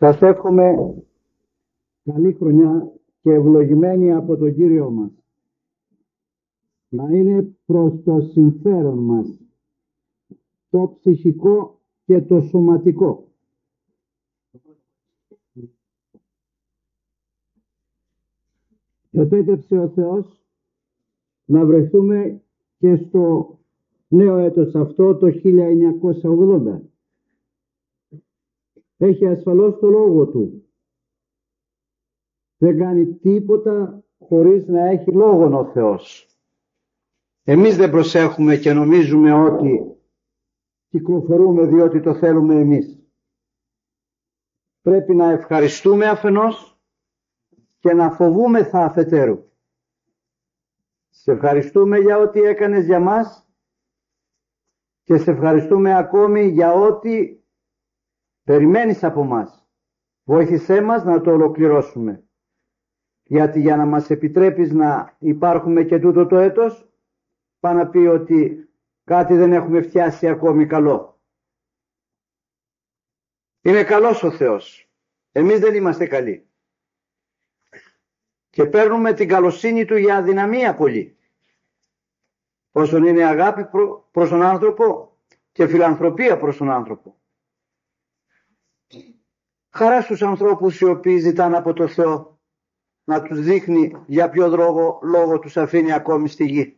Σας εύχομαι καλή χρονιά και ευλογημένη από τον Κύριο μας. Να είναι προς το συμφέρον μας το ψυχικό και το σωματικό. Επέτρεψε ο Θεός να βρεθούμε και στο νέο έτος αυτό, το 1980. Έχει ασφαλώς το λόγο του. Δεν κάνει τίποτα χωρίς να έχει λόγον ο Θεός. Εμείς δεν προσέχουμε και νομίζουμε ότι κυκλοφορούμε διότι το θέλουμε εμείς. Πρέπει να ευχαριστούμε αφενός και να φοβούμεθα αφετέρου. Σε ευχαριστούμε για ό,τι έκανες για μας και σε ευχαριστούμε ακόμη για ό,τι περιμένεις από μας. Βοήθησέ μας να το ολοκληρώσουμε. Γιατί για να μας επιτρέπεις να υπάρχουμε και τούτο το έτος, πάει να πει ότι κάτι δεν έχουμε φτιάσει ακόμη καλό. Είναι καλός ο Θεός. Εμείς δεν είμαστε καλοί. Και παίρνουμε την καλοσύνη Του για αδυναμία πολύ. Όσον είναι αγάπη προς τον άνθρωπο και φιλανθρωπία προς τον άνθρωπο. Χαρά στους ανθρώπους οι οποίοι ζητάνε από το Θεό να τους δείχνει για ποιο λόγο τους αφήνει ακόμη στη γη.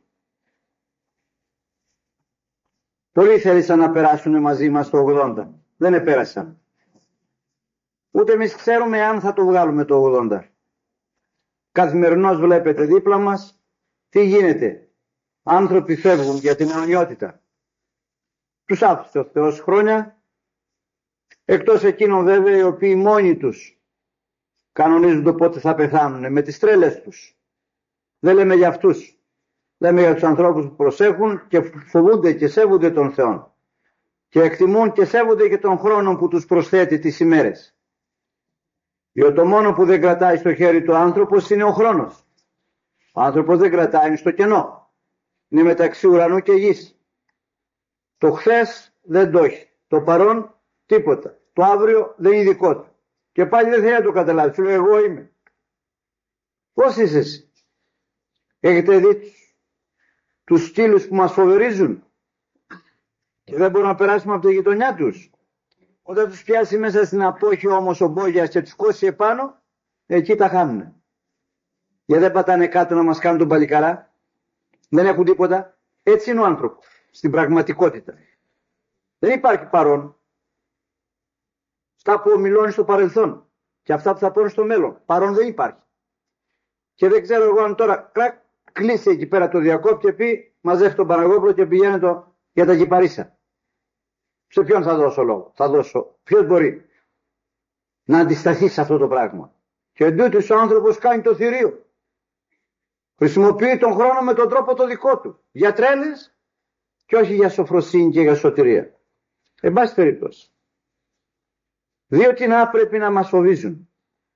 Πολλοί θέλησαν να περάσουν μαζί μας το 80. Δεν επέρασαν. Ούτε εμείς ξέρουμε αν θα το βγάλουμε το 80. Καθημερινώς βλέπετε δίπλα μας τι γίνεται. Άνθρωποι φεύγουν για την αιωνιότητα. Τους άφησε ο Θεός χρόνια, εκτός εκείνων βέβαια οι οποίοι μόνοι τους κανονίζουν το πότε θα πεθάνουν με τις τρέλες τους. Δεν λέμε για αυτούς. Λέμε για τους ανθρώπους που προσέχουν και φοβούνται και σέβονται τον Θεό. Και εκτιμούν και σέβονται και τον χρόνο που τους προσθέτει τις ημέρες. Διότι το μόνο που δεν κρατάει στο χέρι του άνθρωπος είναι ο χρόνος. Ο άνθρωπος δεν κρατάει, είναι στο κενό. Είναι μεταξύ ουρανού και γης. Το χθες δεν το έχει. Το παρόν τίποτα. Το αύριο δεν είναι δικό του. Και πάλι δεν θέλει να το καταλάβει. Σου λέει εγώ είμαι. Πώς είσαι εσύ? Έχετε δει τους σκύλους που μας φοβερίζουν και δεν μπορούν να περάσουμε από τη γειτονιά τους? Όταν τους πιάσει μέσα στην απόχη όμως ο μπόγιας και τους κόσει επάνω, εκεί τα χάνουνε. Γιατί δεν πατάνε κάτω να μας κάνουν τον παλικαρά. Δεν έχουν τίποτα. Έτσι είναι ο άνθρωπος στην πραγματικότητα. Δεν υπάρχει παρόν. Αυτά που ομιλώνει στο παρελθόν και αυτά που θα πούνε στο μέλλον. Παρόν δεν υπάρχει. Και δεν ξέρω εγώ αν τώρα κλείσει εκεί πέρα το διακόπτη και πει μαζεύει τον Παναγόπλο και πηγαίνει για τα κυπαρίσα. Σε ποιον θα δώσω λόγο? Θα δώσω. Ποιος μπορεί να αντισταθεί σε αυτό το πράγμα? Και εντούτοις ο άνθρωπος κάνει το θηρίο. Χρησιμοποιεί τον χρόνο με τον τρόπο το δικό του. Για τρέλες και όχι για σοφροσύνη και για σωτηρία. Εν πάση περιπτώσει. Δύο τινά πρέπει να μας φοβίζουν.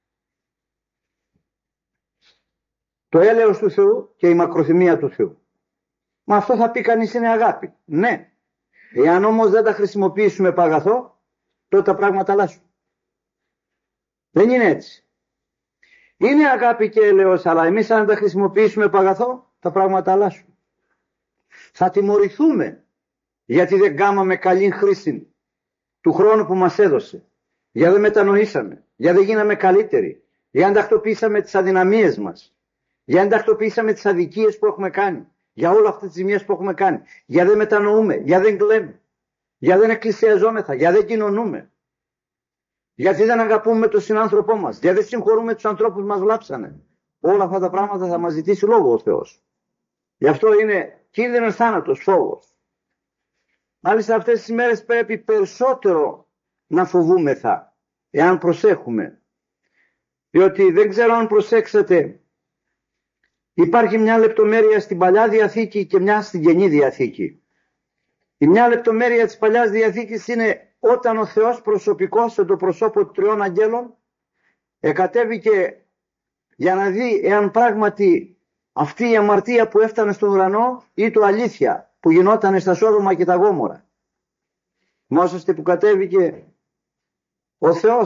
Το έλεος του Θεού και η μακροθυμία του Θεού. Μα αυτό θα πει κανείς είναι αγάπη. Ναι. Εάν όμως δεν τα χρησιμοποιήσουμε επ' αγαθό, τότε τα πράγματα αλλάζουν. Δεν είναι έτσι. Είναι αγάπη και έλεος, αλλά εμείς αν τα χρησιμοποιήσουμε επ' αγαθό, τα πράγματα αλλάζουν. Θα τιμωρηθούμε γιατί δεν κάναμε καλή χρήση του χρόνου που μας έδωσε. Γιατί δεν μετανοήσαμε, γιατί δεν γίναμε καλύτεροι, γιατί δεν τακτοποιήσαμε τις αδυναμίες μας, γιατί δεν τακτοποιήσαμε τις αδικίες που έχουμε κάνει. Για όλα αυτές τις ζημίες που έχουμε κάνει. Για δεν μετανοούμε, για δεν κλαίμε, για δεν εκκλησιαζόμεθα, για δεν κοινωνούμε. Γιατί δεν αγαπούμε τον συνάνθρωπό μας, για δεν συγχωρούμε τους ανθρώπους που μας βλάψανε. Όλα αυτά τα πράγματα θα μας ζητήσει λόγο ο Θεός. Γι' αυτό είναι κίνδυνος θάνατος, φόβος. Μάλιστα αυτές τις μέρες πρέπει περισσότερο να φοβούμεθα, εάν προσέχουμε. Διότι δεν ξέρω αν προσέξατε, υπάρχει μια λεπτομέρεια στην Παλιά Διαθήκη και μια στην Καινή Διαθήκη. Η μια λεπτομέρεια της Παλιάς Διαθήκης είναι όταν ο Θεός προσωπικός σε το προσώπο των τριών αγγέλων εκατέβηκε για να δει εάν πράγματι αυτή η αμαρτία που έφτανε στον ουρανό ή το αλήθεια που γινόταν στα Σόδομα και τα Γόμορα. Μόσαστε που κατέβηκε ο Θεός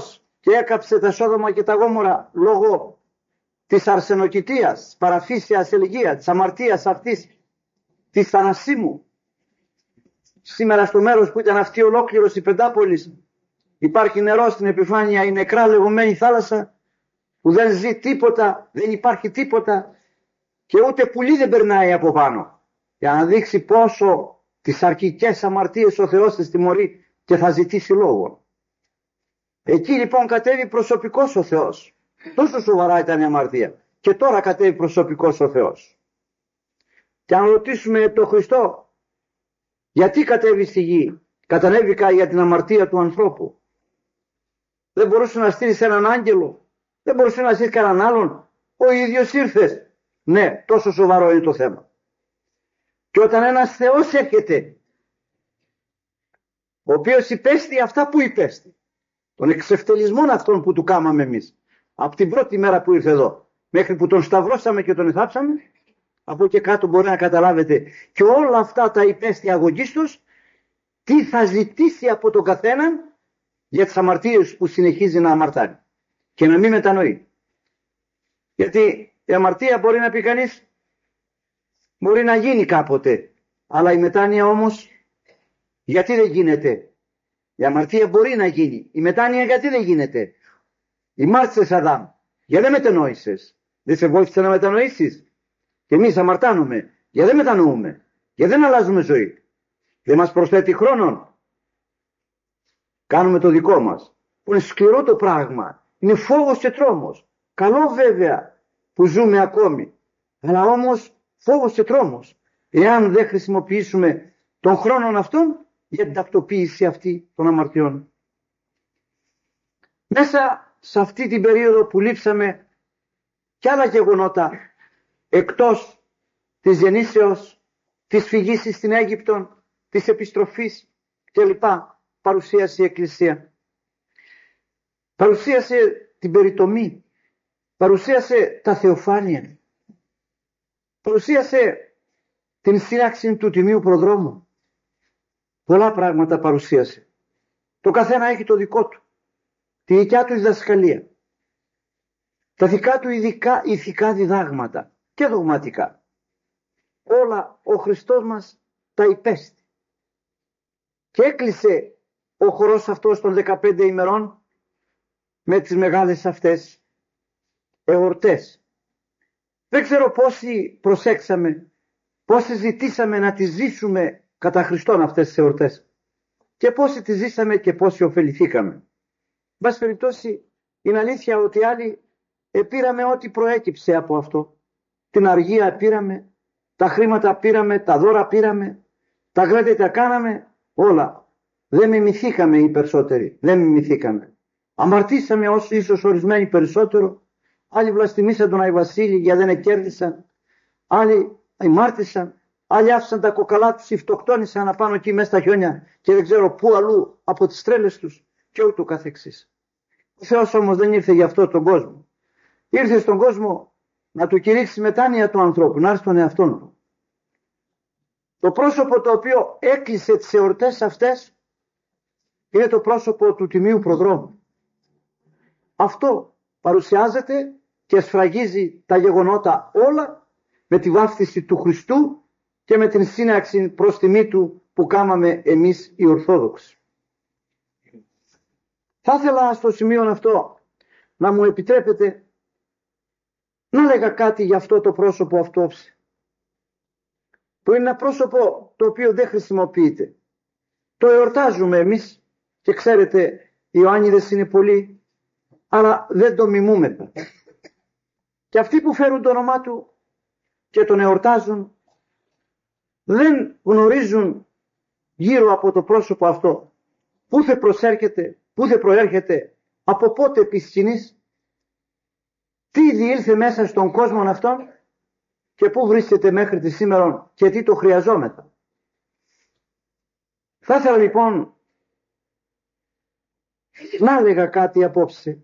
και έκαψε τα Σόδομα και τα Γόμορα λόγω της αρσενοκητείας, της παραφύσιας ελιγίας, της αμαρτίας αυτής, της θανασίμου. Σήμερα στο μέρος που ήταν αυτή ολόκληρος η Πεντάπολης υπάρχει νερό στην επιφάνεια, η νεκρά λεγόμενη θάλασσα που δεν ζει τίποτα, δεν υπάρχει τίποτα και ούτε πουλί δεν περνάει από πάνω, για να δείξει πόσο τις αρκικές αμαρτίες ο Θεός τις τιμωρεί και θα ζητήσει λόγο. Εκεί λοιπόν κατέβει προσωπικός ο Θεός. Τόσο σοβαρά ήταν η αμαρτία. Και τώρα κατέβει προσωπικός ο Θεός. Και αν ρωτήσουμε τον Χριστό, γιατί κατέβει στη γη, κατανέβηκα για την αμαρτία του ανθρώπου. Δεν μπορούσε να στείλει έναν άγγελο, δεν μπορούσε να στείλει κανέναν άλλον. Ο ίδιος ήρθες. Ναι, τόσο σοβαρό είναι το θέμα. Και όταν ένας Θεός έρχεται, ο οποίος υπέστη αυτά που υπέστη, των εξευτελισμών αυτών που του κάμαμε εμείς, από την πρώτη μέρα που ήρθε εδώ, μέχρι που τον σταυρώσαμε και τον εθάψαμε, από εκεί κάτω μπορεί να καταλάβετε και όλα αυτά τα υπέστη αγωγίστως, τι θα ζητήσει από τον καθέναν για τις αμαρτίες που συνεχίζει να αμαρτάνει και να μην μετανοεί. Γιατί η αμαρτία μπορεί να πει κανείς, μπορεί να γίνει κάποτε, αλλά η μετάνοια όμως γιατί δεν γίνεται? Η αμαρτία μπορεί να γίνει, η μετάνοια γιατί δεν γίνεται? Οι μάρτυρες Αδάμ, γιατί δεν μετανόησες? Δεν σε βοήθησε να μετανοήσεις? Και εμείς αμαρτάνουμε, γιατί δεν μετανοούμε, γιατί δεν αλλάζουμε ζωή? Δεν μας προσθέτει χρόνων? Κάνουμε το δικό μας, που είναι σκληρό το πράγμα, είναι φόβος και τρόμος. Καλό βέβαια που ζούμε ακόμη, αλλά όμως φόβος και τρόμος, εάν δεν χρησιμοποιήσουμε τον χρόνο αυτόν για την τακτοποίηση αυτή των αμαρτιών. Μέσα σε αυτή την περίοδο που λείψαμε και άλλα γεγονότα εκτός της γεννήσεως, της φυγής στην Αίγυπτον, της επιστροφής κλπ. Παρουσίασε η Εκκλησία. Παρουσίασε την περιτομή. Παρουσίασε τα θεοφάνεια. Παρουσίασε την σύραξη του Τιμίου Προδρόμου. Πολλά πράγματα παρουσίασε. Το καθένα έχει το δικό του. Τη δικιά του διδασκαλία. Τα δικά του ηθικά διδάγματα και δογματικά. Όλα ο Χριστός μας τα υπέστη. Και έκλεισε ο χορός αυτός των 15 ημερών με τις μεγάλες αυτές εορτές. Δεν ξέρω πόσοι προσέξαμε, πόσοι ζητήσαμε να τις ζήσουμε κατά Χριστόν αυτές τις εορτές και πόσοι τις ζήσαμε και πόσοι ωφεληθήκαμε. Εν πάση περιπτώσει είναι αλήθεια ότι άλλοι πήραμε ό,τι προέκυψε από αυτό. Την αργία πήραμε, τα χρήματα πήραμε, τα δώρα πήραμε, τα γράδια τα κάναμε, όλα. Δεν μιμηθήκαμε οι περισσότεροι, δεν μιμηθήκαμε. Αμαρτήσαμε όσοι ίσως ορισμένοι περισσότερο, άλλοι βλαστημίσαν τον Άη Βασίλη γιατί δεν εκέρδισαν, άλλοι αμάρτησαν, άλλοι άφησαν τα κοκαλά τους, φτωχτώνησαν απάνω εκεί μέσα στα χιόνια και δεν ξέρω πού αλλού από τις τρέλες τους και ούτω καθεξής. Ο Θεός όμως δεν ήρθε για αυτό τον κόσμο. Ήρθε στον κόσμο να του κηρύξει μετάνοια του ανθρώπου, να έρθει στον εαυτόν του. Το πρόσωπο το οποίο έκλεισε τις εορτές αυτές είναι το πρόσωπο του Τιμίου Προδρόμου. Αυτό παρουσιάζεται και σφραγίζει τα γεγονότα όλα με τη βάφτιση του Χριστού και με την σύναξη προς τιμή του που κάμαμε εμείς οι Ορθόδοξοι. Θα ήθελα στο σημείο αυτό να μου επιτρέπετε να λέγα κάτι για αυτό το πρόσωπο αυτόψη, που είναι ένα πρόσωπο το οποίο δεν χρησιμοποιείται. Το εορτάζουμε εμείς και ξέρετε οι Ιωάννιδες είναι πολλοί, αλλά δεν το μιμούμεθα. Και αυτοί που φέρουν το όνομά του και τον εορτάζουν δεν γνωρίζουν γύρω από το πρόσωπο αυτό πού θα προσέρχεται, πού θα προέρχεται, από πότε επί σκηνής, τι διήλθε μέσα στον κόσμο αυτόν και πού βρίσκεται μέχρι τη σήμερα και τι το χρειαζόμεθα. Θα ήθελα λοιπόν να έλεγα κάτι απόψε.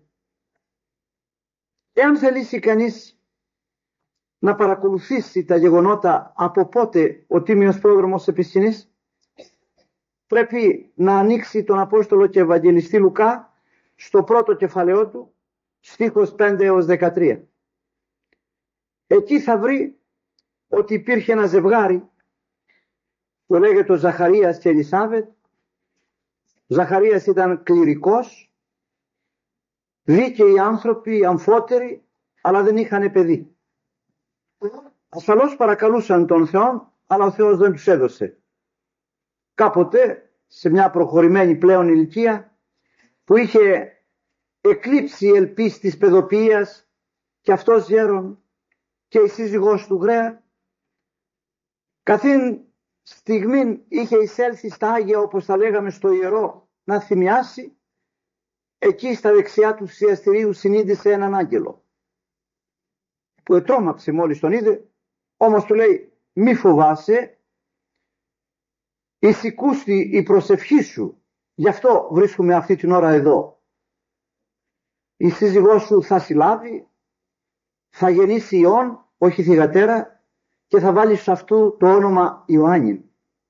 Εάν θελήσει κανείς να παρακολουθήσει τα γεγονότα από πότε ο Τίμιος Πρόδρομος επί σκηνής, πρέπει να ανοίξει τον Απόστολο και Ευαγγελιστή Λουκά στο πρώτο κεφαλαίο του, στίχος 5 έως 13. Εκεί θα βρει ότι υπήρχε ένα ζευγάρι που λέγεται ο Ζαχαρίας και Ελισάβετ. Ο Ζαχαρίας ήταν κληρικός, δίκαιοι άνθρωποι, αμφότεροι, αλλά δεν είχαν παιδί. Ασφαλώς παρακαλούσαν τον Θεό, αλλά ο Θεός δεν τους έδωσε. Κάποτε, σε μια προχωρημένη πλέον ηλικία, που είχε εκλείψει η ελπίς της παιδοποιίας, και αυτός γέρον και η σύζυγός του γραία, καθήν στιγμή είχε εισέλθει στα Άγια, όπως τα λέγαμε, στο ιερό, να θυμιάσει, εκεί στα δεξιά του θυσιαστηρίου συνείδησε έναν άγγελο που ετρώμαψε μόλις τον είδε, όμως του λέει μη φοβάσαι, εισηκούστη η προσευχή σου, γι' αυτό βρίσκομαι αυτή την ώρα εδώ. Η σύζυγός σου θα συλλάβει, θα γεννήσει ιόν, όχι θυγατέρα, και θα βάλει σε αυτού το όνομα Ιωάννην.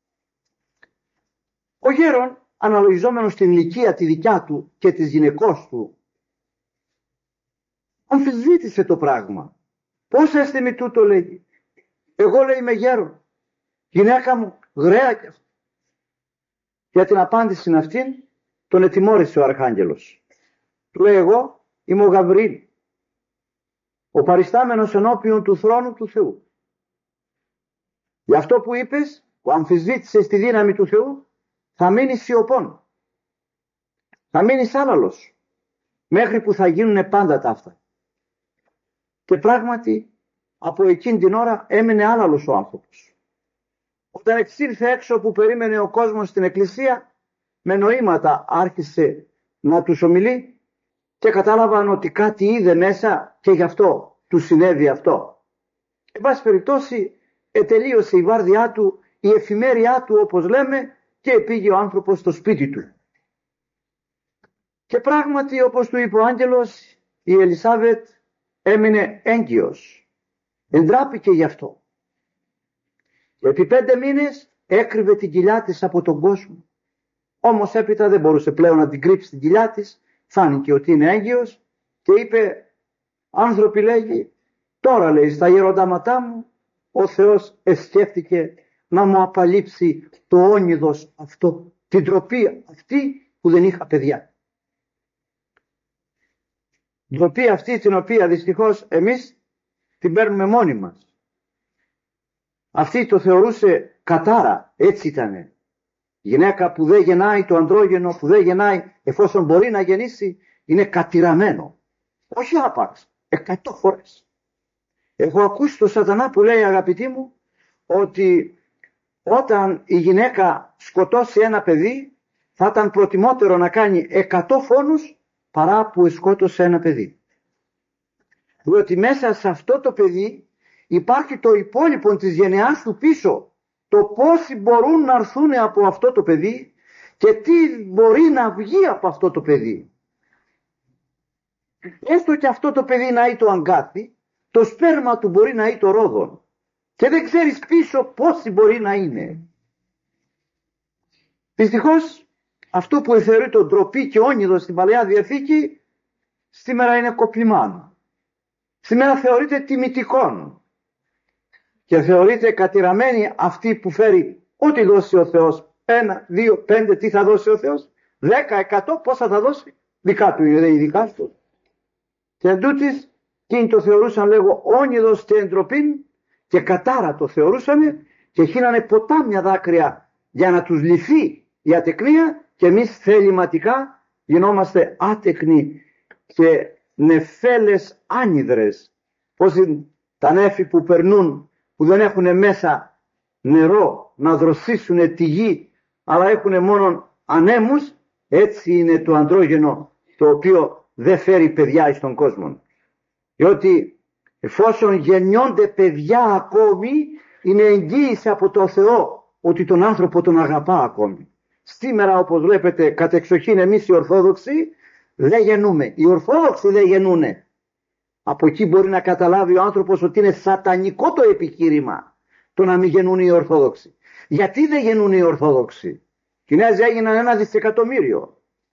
Ο γέρον, αναλογιζόμενος την ηλικία τη δικιά του και της γυναικός του, αμφισβήτησε το πράγμα. Πώς έστε μη τούτο, λέγει. Εγώ, λέει, είμαι γέρον. Γυναίκα μου γραία κι αυτή. Για την απάντηση αυτήν τον ετιμώρησε ο Αρχάγγελος. Του λέει, εγώ είμαι ο Γαβριήλ, ο παριστάμενος ενώπιον του θρόνου του Θεού. Γι' αυτό που είπες, που αμφισβήτησες τη δύναμη του Θεού, θα μείνεις σιωπών. Θα μείνεις άλαλος, μέχρι που θα γίνουν πάντα τα αυτά. Και πράγματι, από εκείνη την ώρα έμεινε άλαλος ο άνθρωπος. Όταν εξήλθε έξω που περίμενε ο κόσμος στην εκκλησία, με νοήματα άρχισε να τους ομιλεί και κατάλαβαν ότι κάτι είδε μέσα και γι' αυτό του συνέβη αυτό. Εν πάση περιπτώσει, ετελείωσε η βάρδιά του, η εφημέρειά του, όπως λέμε, και πήγε ο άνθρωπος στο σπίτι του. Και πράγματι, όπως του είπε ο άγγελος, η Ελισάβετ έμεινε έγκυος. Εντράπηκε γι' αυτό. Επί 5 μήνες έκρυβε την κοιλιά της από τον κόσμο. Όμως έπειτα δεν μπορούσε πλέον να την κρύψει την κοιλιά της. Φάνηκε ότι είναι έγκυος και είπε, άνθρωποι, λέγει, τώρα, λέει, στα γεροντάματά μου ο Θεός εσκέφτηκε να μου απαλείψει το όνειδος αυτό, την ντροπή αυτή που δεν είχα παιδιά. Ντροπή αυτή την οποία δυστυχώς εμείς την παίρνουμε μόνοι μας. Αυτή το θεωρούσε κατάρα, έτσι ήτανε. Γυναίκα που δεν γεννάει, το ανδρόγενο που δεν γεννάει, εφόσον μπορεί να γεννήσει, είναι κατηραμένο. Όχι άπαξ, 100 φορές. Έχω ακούσει τον σατανά που λέει, αγαπητοί μου, ότι όταν η γυναίκα σκοτώσει ένα παιδί, θα ήταν προτιμότερο να κάνει 100 φόνους παρά που σκότωσε ένα παιδί. Διότι μέσα σε αυτό το παιδί υπάρχει το υπόλοιπο της γενεάς του πίσω. Το πόσοι μπορούν να έρθουν από αυτό το παιδί και τι μπορεί να βγει από αυτό το παιδί. Έστω και αυτό το παιδί να είναι το αγκάθι, το σπέρμα του μπορεί να είναι το ρόδον. Και δεν ξέρεις πίσω πόσοι μπορεί να είναι. Δυστυχώς αυτό που θεωρείται ντροπή και όνειδο στην Παλαιά Διαθήκη, σήμερα είναι κοπλιμάν. Σήμερα θεωρείται τιμητικόν. Και θεωρείται κατηραμένη αυτή που φέρει ό,τι δώσει ο Θεός. 1, 2, 5, τι θα δώσει ο Θεός. 10, 100, πόσα θα δώσει. Δικά του είναι, δεν είναι δικά του. Και εντούτοις, εκείνοι το θεωρούσαν, λέγω, όνειδος και εντροπήν και κατάρα το θεωρούσαν και χύνανε ποτάμια δάκρυα για να τους λυθεί η ατεκνία και εμείς θεληματικά γινόμαστε άτεκνοι και νεφέλες άνυδρες. Πώς είναι τα νέφη που περνούν, που δεν έχουν μέσα νερό να δροσίσουν τη γη, αλλά έχουν μόνο ανέμους, έτσι είναι το ανδρόγενο, το οποίο δεν φέρει παιδιά εις τον κόσμο. Διότι εφόσον γεννιόνται παιδιά ακόμη, είναι εγγύηση από το Θεό ότι τον άνθρωπο τον αγαπά ακόμη. Σήμερα, όπως βλέπετε, κατεξοχήν εμείς οι Ορθόδοξοι δεν γεννούμε. Οι Ορθόδοξοι δεν γεννούνε. Από εκεί μπορεί να καταλάβει ο άνθρωπος ότι είναι σατανικό το επιχείρημα το να μην γεννούν οι Ορθόδοξοι. Γιατί δεν γεννούν οι Ορθόδοξοι? Κινέζοι έγιναν 1 δισεκατομμύριο.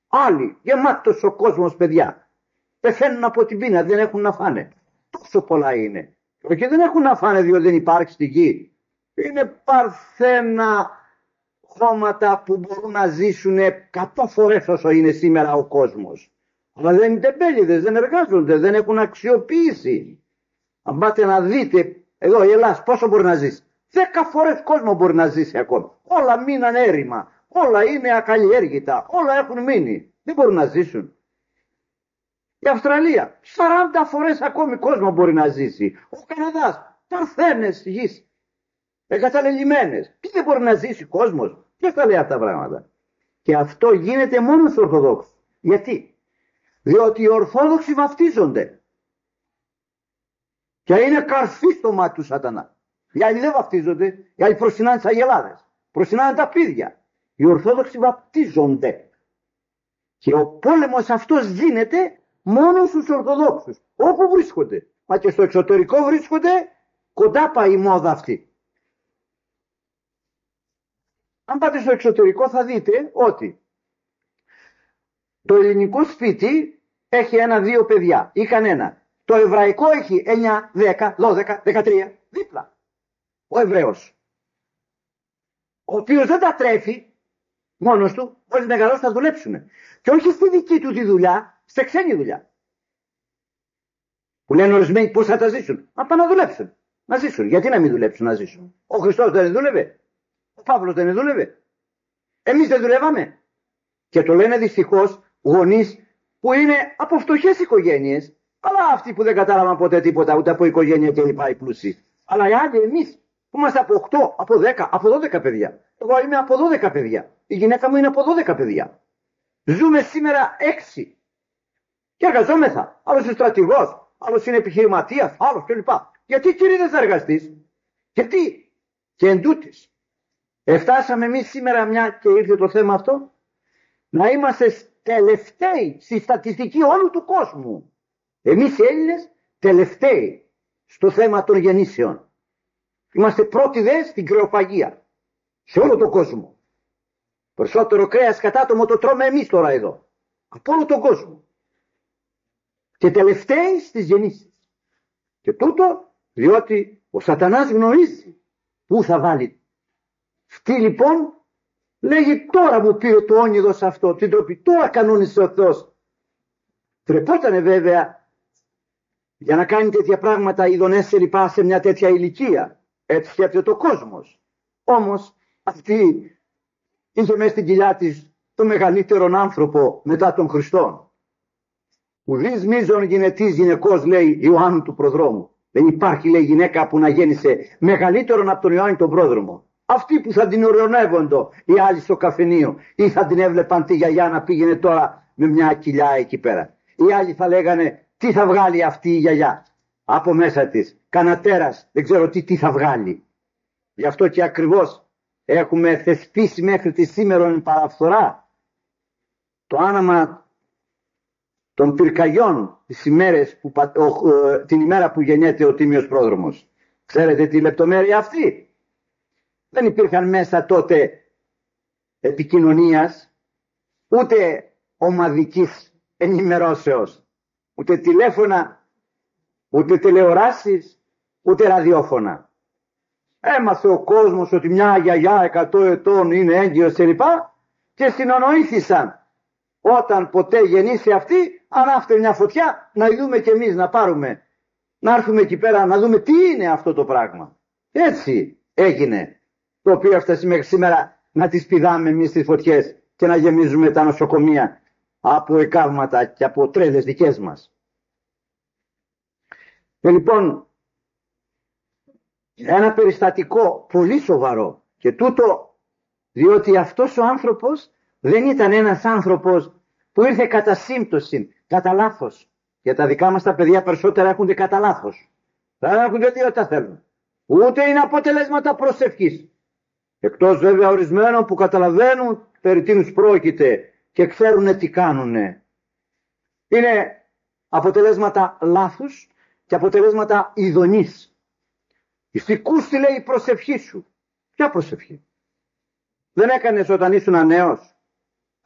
Άλλοι, γεμάτος ο κόσμος, παιδιά. Πεθαίνουν από την πείνα, δεν έχουν να φάνε. Τόσο πολλά είναι. Όχι, δεν έχουν να φάνε διότι δεν υπάρχει στη γη. Είναι παρθένα χώματα που μπορούν να ζήσουν 100 φορές όσο είναι σήμερα ο κόσμος. Αλλά δεν είναι τεμπέληδες, δεν εργάζονται, δεν έχουν αξιοποίηση. Αν πάτε να δείτε, εδώ η Ελλάδα πόσο μπορεί να ζήσει. 10 φορές κόσμο μπορεί να ζήσει ακόμα. Όλα μείναν έρημα, όλα είναι ακαλλιέργητα, όλα έχουν μείνει. Δεν μπορούν να ζήσουν. Η Αυστραλία, 40 φορές ακόμη κόσμο μπορεί να ζήσει. Ο Καναδάς, παρθένες γης, εγκαταλελειμμένες. Τι δεν μπορεί να ζήσει κόσμος. Ποιος τα λέει αυτά τα πράγματα. Και αυτό γίνεται μόνο στους Ορθοδόξους. Γιατί? Διότι οι Ορθόδοξοι βαφτίζονται. Και είναι καρφί στο μάτι του σατανά. Οι άλλοι δεν βαφτίζονται, οι άλλοι προστινάνε τις αγελάδες, προστινάνε τα πίδια. Οι Ορθόδοξοι βαπτίζονται. Και ο πόλεμος αυτός γίνεται μόνο στους Ορθοδόξους, όπου βρίσκονται. Μα και στο εξωτερικό βρίσκονται, κοντά πάει η μόδα αυτή. Αν πάτε στο εξωτερικό θα δείτε ότι το ελληνικό σπίτι έχει 1-2 παιδιά ή κανένα. Το εβραϊκό έχει 9, 10, 12, 13 δίπλα. Ο Εβραίος, ο οποίος δεν τα τρέφει μόνος του, μόλις μεγαλώσει θα δουλέψουν. Και όχι στη δική του τη δουλειά, στη ξένη δουλειά. Που λένε ορισμένοι πώς θα τα ζήσουν. Μα πάνε να δουλέψουν. Να ζήσουν. Γιατί να μην δουλέψουν, να ζήσουν. Ο Χριστός δεν δούλευε. Ο Παύλος δεν δούλευε. Εμείς δεν δουλεύαμε. Και το λένε δυστυχώς γονείς που είναι από φτωχές οικογένειες. Αλλά αυτοί που δεν κατάλαβαν ποτέ τίποτα, ούτε από οικογένεια και λοιπά οι πλούσιοι. Αλλά οι άλλοι εμείς που είμαστε από 8, από 10, από 12 παιδιά. Εγώ είμαι από 12 παιδιά. Η γυναίκα μου είναι από 12 παιδιά. Ζούμε σήμερα 6. Και εργαζόμεθα. Άλλος είναι στρατηγός, άλλος είναι επιχειρηματίας, άλλος κλπ. Γιατί κύριε δεν θα εργαστείς. Γιατί. Και εντούτοις. Εφτάσαμε εμείς σήμερα μια και ήρθε το θέμα αυτό. Να είμαστε τελευταίοι στη στατιστική όλου του κόσμου. Εμείς οι Έλληνες τελευταίοι στο θέμα των γεννήσεων. Είμαστε πρώτοι δε στην κρεοπαγία. Σε όλο τον κόσμο. Περισσότερο κρέας κατάτομο το τρώμε εμείς τώρα εδώ. Από όλο τον κόσμο. Και τελευταίοι στις γεννήσεις. Και τούτο διότι ο σατανάς γνωρίζει πού θα βάλει. Αυτή λοιπόν λέγει τώρα μου πήρε το όνειδος αυτό, την τροπή, τώρα κανόνισε ο Θεός. Τρεπότανε βέβαια για να κάνει τέτοια πράγματα οι ειδονές σε λοιπά σε μια τέτοια ηλικία. Έτσι σκέφτεται ο κόσμος. Όμως αυτή είχε μέσα στην κοιλιά της το μεγαλύτερον άνθρωπο μετά τον Χριστόν. Ουδής μείζων γενετής γυναικός, λέει Ιωάννου του προδρόμου. Δεν υπάρχει, λέει, γυναίκα που να γέννησε μεγαλύτερον από τον Ιωάννη τον πρόδρομο. Αυτοί που θα την ορεωνεύοντο οι άλλοι στο καφενείο ή θα την έβλεπαν τη γιαγιά να πήγαινε τώρα με μια κοιλιά εκεί πέρα. Οι άλλοι θα λέγανε τι θα βγάλει αυτή η γιαγιά από μέσα της. Κανατέρας, δεν ξέρω τι θα βγάλει. Γι' αυτό και ακριβώς έχουμε θεσπίσει μέχρι τη σήμερον παραφθορά το άναμα των πυρκαγιών τις ημέρες την ημέρα που γεννιέται ο Τίμιος Πρόδρομος. Ξέρετε τη λεπτομέρεια αυτή. Δεν υπήρχαν μέσα τότε επικοινωνίας, ούτε ομαδικής ενημερώσεως, ούτε τηλέφωνα, ούτε τηλεοράσεις, ούτε ραδιόφωνα. Έμαθε ο κόσμος ότι μια γιαγιά 100 ετών είναι έγκυος κλπ. Και συνονοήθησαν. Όταν ποτέ γεννήσει αυτή, ανάφτε μια φωτιά, να δούμε κι εμείς να πάρουμε, να έρθουμε εκεί πέρα να δούμε τι είναι αυτό το πράγμα. Έτσι έγινε. Το οποίο έφτασε μέχρι σήμερα να τις πηδάμε εμείς τις φωτιές και να γεμίζουμε τα νοσοκομεία από εκάβματα και από τρέλες δικές μας. Και λοιπόν, ένα περιστατικό πολύ σοβαρό και τούτο διότι αυτός ο άνθρωπος δεν ήταν ένας άνθρωπος που ήρθε κατά σύμπτωση, κατά λάθος. Για τα δικά μας τα παιδιά περισσότερα έρχονται κατά λάθος. Δεν έρχονται τι τα θέλουν. Ούτε είναι αποτελέσματα προσευχής. Εκτός βέβαια ορισμένων που καταλαβαίνουν περί τίνους πρόκειται και ξέρουν τι κάνουνε. Είναι αποτελέσματα λάθους και αποτελέσματα ειδονής. Ηθικούστη λέει η προσευχή σου. Ποια προσευχή? Δεν έκανες όταν ήσουν νέος?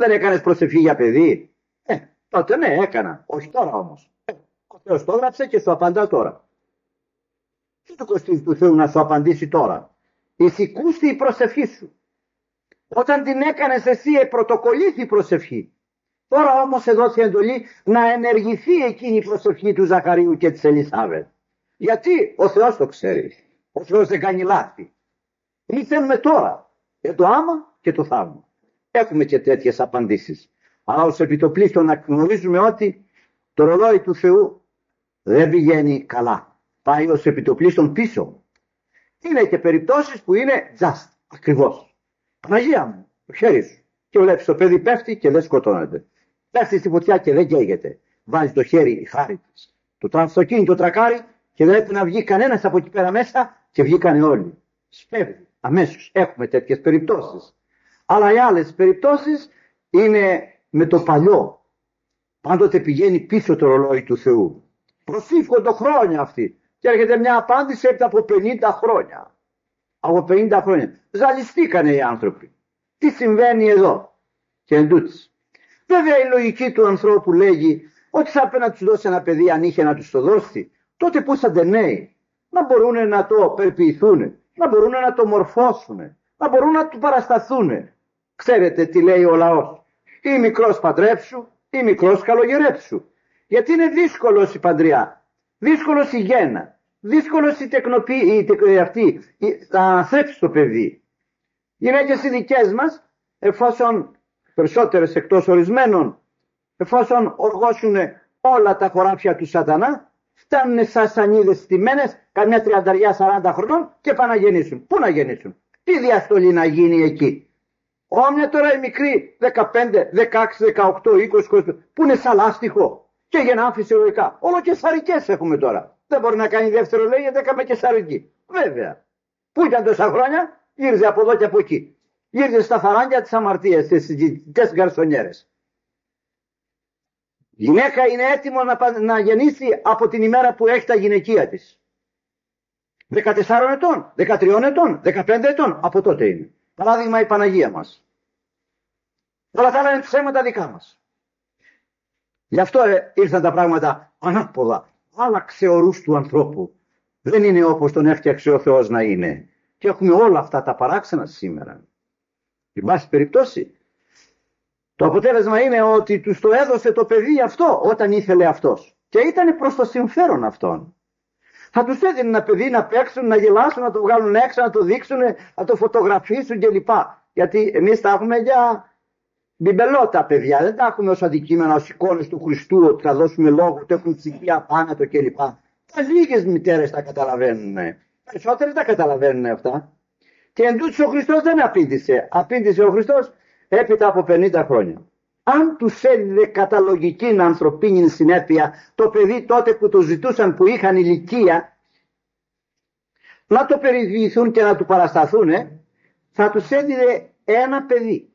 Δεν έκανες προσευχή για παιδί? Τότε ναι, έκανα. Όχι τώρα όμως. Ο Θεός το έγραψε και σου απαντά τώρα. Τι του κοστίζει του Θεού να σου απαντήσει τώρα? Ηθικούστη η προσευχή σου. Όταν την έκανες εσύ, πρωτοκολλήθη η προσευχή. Τώρα όμως έδωσε εντολή να ενεργηθεί εκείνη η προσευχή του Ζαχαρίου και της Ελισάβετ. Γιατί? Ο Θεός το ξέρει. Ο Θεός δεν κάνει λάθη. Εμείς θέλουμε τώρα και το άμα και το θαύμα. Έχουμε και τέτοιες απαντήσεις. Αλλά ως επιτοπλίστων να γνωρίζουμε ότι το ρολόι του Θεού δεν πηγαίνει καλά. Πάει ως επιτοπλίστων πίσω. Είναι και περιπτώσεις που είναι just, ακριβώς. Παναγία μου, το χέρι σου. Και βλέπεις το παιδί πέφτει και δεν σκοτώνεται. Πέφτει στη φωτιά και δεν καίγεται. Βάζει το χέρι η χάρη της. Το αυτοκίνητο τρακάρει και δεν πρέπει να βγει κανένας από εκεί πέρα μέσα και βγήκανε όλοι. Σπέβδει αμέσως. Έχουμε τέτοιες περιπτώσεις. Αλλά οι άλλες περιπτώσεις είναι με το παλιό. Πάντοτε πηγαίνει πίσω το ρολόι του Θεού. Προσήφκονται χρόνια αυτοί. Και έρχεται μια απάντηση έπειτα από 50 χρόνια. Από 50 χρόνια. Ζαλιστήκανε οι άνθρωποι. Τι συμβαίνει εδώ? Και εντούτοις. Βέβαια η λογική του ανθρώπου λέγει ότι θα πρέπει να τους δώσει ένα παιδί, αν είχε να τους το δώσει. Τότε που ήσαντε νέοι, να μπορούν να το περιποιηθούν, να μπορούν να το μορφώσουν, να μπορούν να του παρασταθούν. Ξέρετε τι λέει ο λαός? Ή μικρός παντρέψου ή μικρός καλογερέψου. Γιατί είναι δύσκολος η παντριά, δύσκολος η γέννα, δύσκολος η να θρέψει το παιδί. Γυναίκες οι δικές μας, εφόσον περισσότερες εκτός ορισμένων, εφόσον οργώσουν όλα τα χωράφια του σατανά, φτάνουν σαν σανίδες στημένες, καμιά 30-40 χρονών και πάνε να γεννήσουν. Πού να γεννήσουν? Τι διαστολή να γίνει εκεί? Όμοια τώρα οι μικροί 15, 16, 18, 20, 20, που είναι σαν λάστιχο και γεννά φυσιολογικά. Όλο και σαρικές έχουμε τώρα. Δεν μπορεί να κάνει δεύτερο, λέει, γιατί έκαμε και σαρική. Βέβαια. Πού ήταν τόσα χρόνια? Γύριζε από εδώ και από εκεί. Γύριζε στα φαράγγια της αμαρτίας, στις γκαρσονιέρες. Η γυναίκα είναι έτοιμο να γεννήσει από την ημέρα που έχει τα γυναικεία της. 14 ετών, 13 ετών, 15 ετών, από τότε είναι. Παράδειγμα η Παναγία μας. Όλα τα άλλα είναι ψέματα δικά μας. Γι' αυτό ήρθαν τα πράγματα ανάποδα. Άλλαξε ο ρούς του ανθρώπου. Δεν είναι όπως τον έφτιαξε ο Θεός να είναι. Και έχουμε όλα αυτά τα παράξενα σήμερα. Εν πάση περιπτώσει, το αποτέλεσμα είναι ότι τους το έδωσε το παιδί αυτό όταν ήθελε αυτός. Και ήταν προς το συμφέρον αυτόν. Θα τους έδινε ένα παιδί να παίξουν, να γελάσουν, να το βγάλουν έξω, να το δείξουν, να το φωτογραφίσουν κλπ. Γιατί εμείς τα έχουμε για μπιμπελότα παιδιά. Δεν τα έχουμε ως αντικείμενα, ως εικόνες του Χριστού, ότι θα δώσουμε λόγο, ότι έχουν ψυχία πάνω το κλπ. Τα λίγες μητέρες τα καταλαβαίνουν. Περισσότερες τα καταλαβαίνουν αυτά. Και εντούτοις ο Χριστός δεν απήντησε. Απήντησε ο Χριστός έπειτα από 50 χρόνια. Αν τους έδιδε κατά λογική ανθρωπίνη συνέπεια το παιδί τότε που το ζητούσαν, που είχαν ηλικία, να το περιδιηθούν και να του παρασταθούν, θα τους έδιδε ένα παιδί.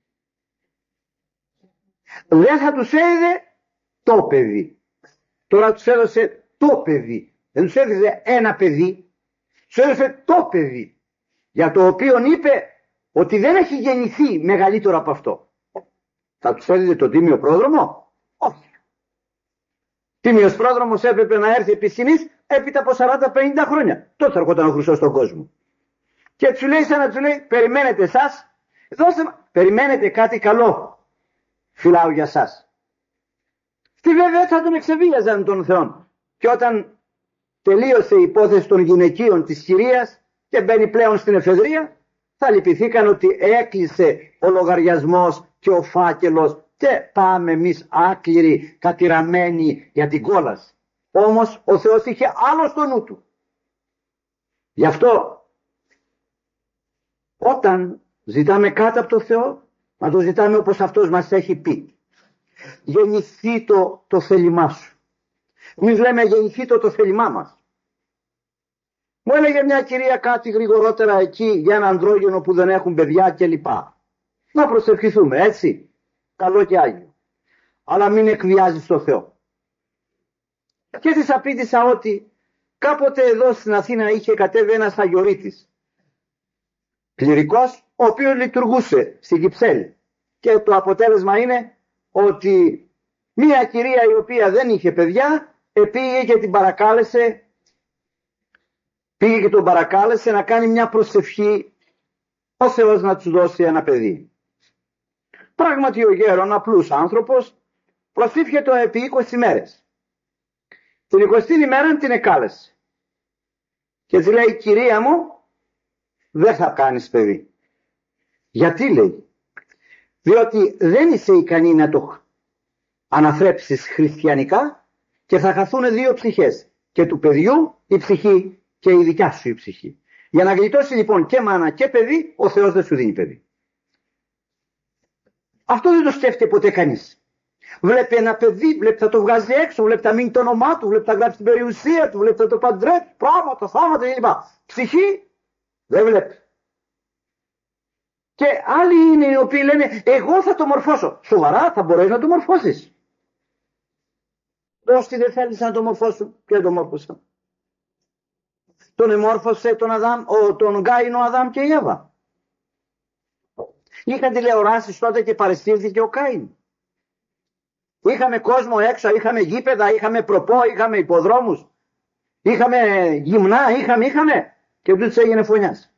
Δεν θα τους έδιδε το παιδί. Τώρα τους έδωσε το παιδί. Δεν τους έδιδε ένα παιδί, τους έδωσε το παιδί. Για το οποίο είπε ότι δεν έχει γεννηθεί μεγαλύτερο από αυτό. Θα τους έδιδε το τίμιο πρόδρομο? Όχι. Τίμιος πρόδρομος έπρεπε να έρθει επί σκηνής έπειτα από 40-50 χρόνια. Τότε θα έρχονταν ο Χριστός στον κόσμο. Και του λέει, σαν να του λέει, περιμένετε εσάς, περιμένετε κάτι καλό. Φυλάω για σας. Στη βέβαια θα τον εξεβίαζαν τον Θεόν. Και όταν τελείωσε η υπόθεση των γυναικείων της Κυρίας και μπαίνει πλέον στην εφεδρεία, θα λυπηθήκαν ότι έκλεισε ο λογαριασμός και ο φάκελος και πάμε εμείς άκληροι, κατηραμένοι για την κόλαση. Όμως ο Θεός είχε άλλο στο νου του. Γι' αυτό όταν ζητάμε κάτι από το Θεό, να το ζητάμε όπως αυτός μας έχει πει. Γεννηθεί το θέλημά σου. Εμείς λέμε γεννηθεί το θέλημά μας. Μου έλεγε μια κυρία κάτι γρηγορότερα εκεί για ένα ανδρόγυνο που δεν έχουν παιδιά κλπ. Να προσευχηθούμε, έτσι. Καλό και Άγιο. Αλλά μην εκβιάζεις το Θεό. Και της απήντησα ότι κάποτε εδώ στην Αθήνα είχε κατέβει ένας αγιορείτης. Κληρικός, ο οποίος λειτουργούσε στην Κυψέλη. και το αποτέλεσμα είναι ότι μία κυρία η οποία δεν είχε παιδιά πήγε και τον παρακάλεσε να κάνει μια προσευχή ο Θεός να τους δώσει ένα παιδί. Πράγματι ο γέρον, απλούς άνθρωπος, προσήφιε το επί 20 μέρες. Την 20η ημέρα την εκάλεσε και της λέει, κυρία μου, δεν θα κάνεις παιδί. Γιατί, λέει? Διότι δεν είσαι ικανή να το αναθρέψεις χριστιανικά και θα χαθούν δύο ψυχές, και του παιδιού η ψυχή και η δικιά σου η ψυχή. Για να γλιτώσει λοιπόν και μάνα και παιδί, ο Θεός δεν σου δίνει παιδί. Αυτό δεν το σκέφτεται ποτέ κανείς. Βλέπει ένα παιδί, βλέπει θα το βγάζει έξω, βλέπει θα μείνει το όνομά του, βλέπει θα γράψει την περιουσία του, βλέπει θα το παντρέψει, πράγματα, θάματα κλπ. Ψυχή δεν βλέπει. Και άλλοι είναι οι οποίοι λένε, εγώ θα το μορφώσω. Σοβαρά, θα μπορείς να το μορφώσεις? Όσοι δεν θέλεις να το μορφώσουν, ποια το μόρφωσαν? Τον εμόρφωσε τον Κάιν ο Αδάμ και η Εύα. Είχαν τηλεοράσεις τότε και παρεστήθηκε ο Κάιν. Είχαμε κόσμο έξω, είχαμε γήπεδα, είχαμε προπό, είχαμε υποδρόμους, είχαμε γυμνά, είχαμε και τούτος έγινε φωνιάς.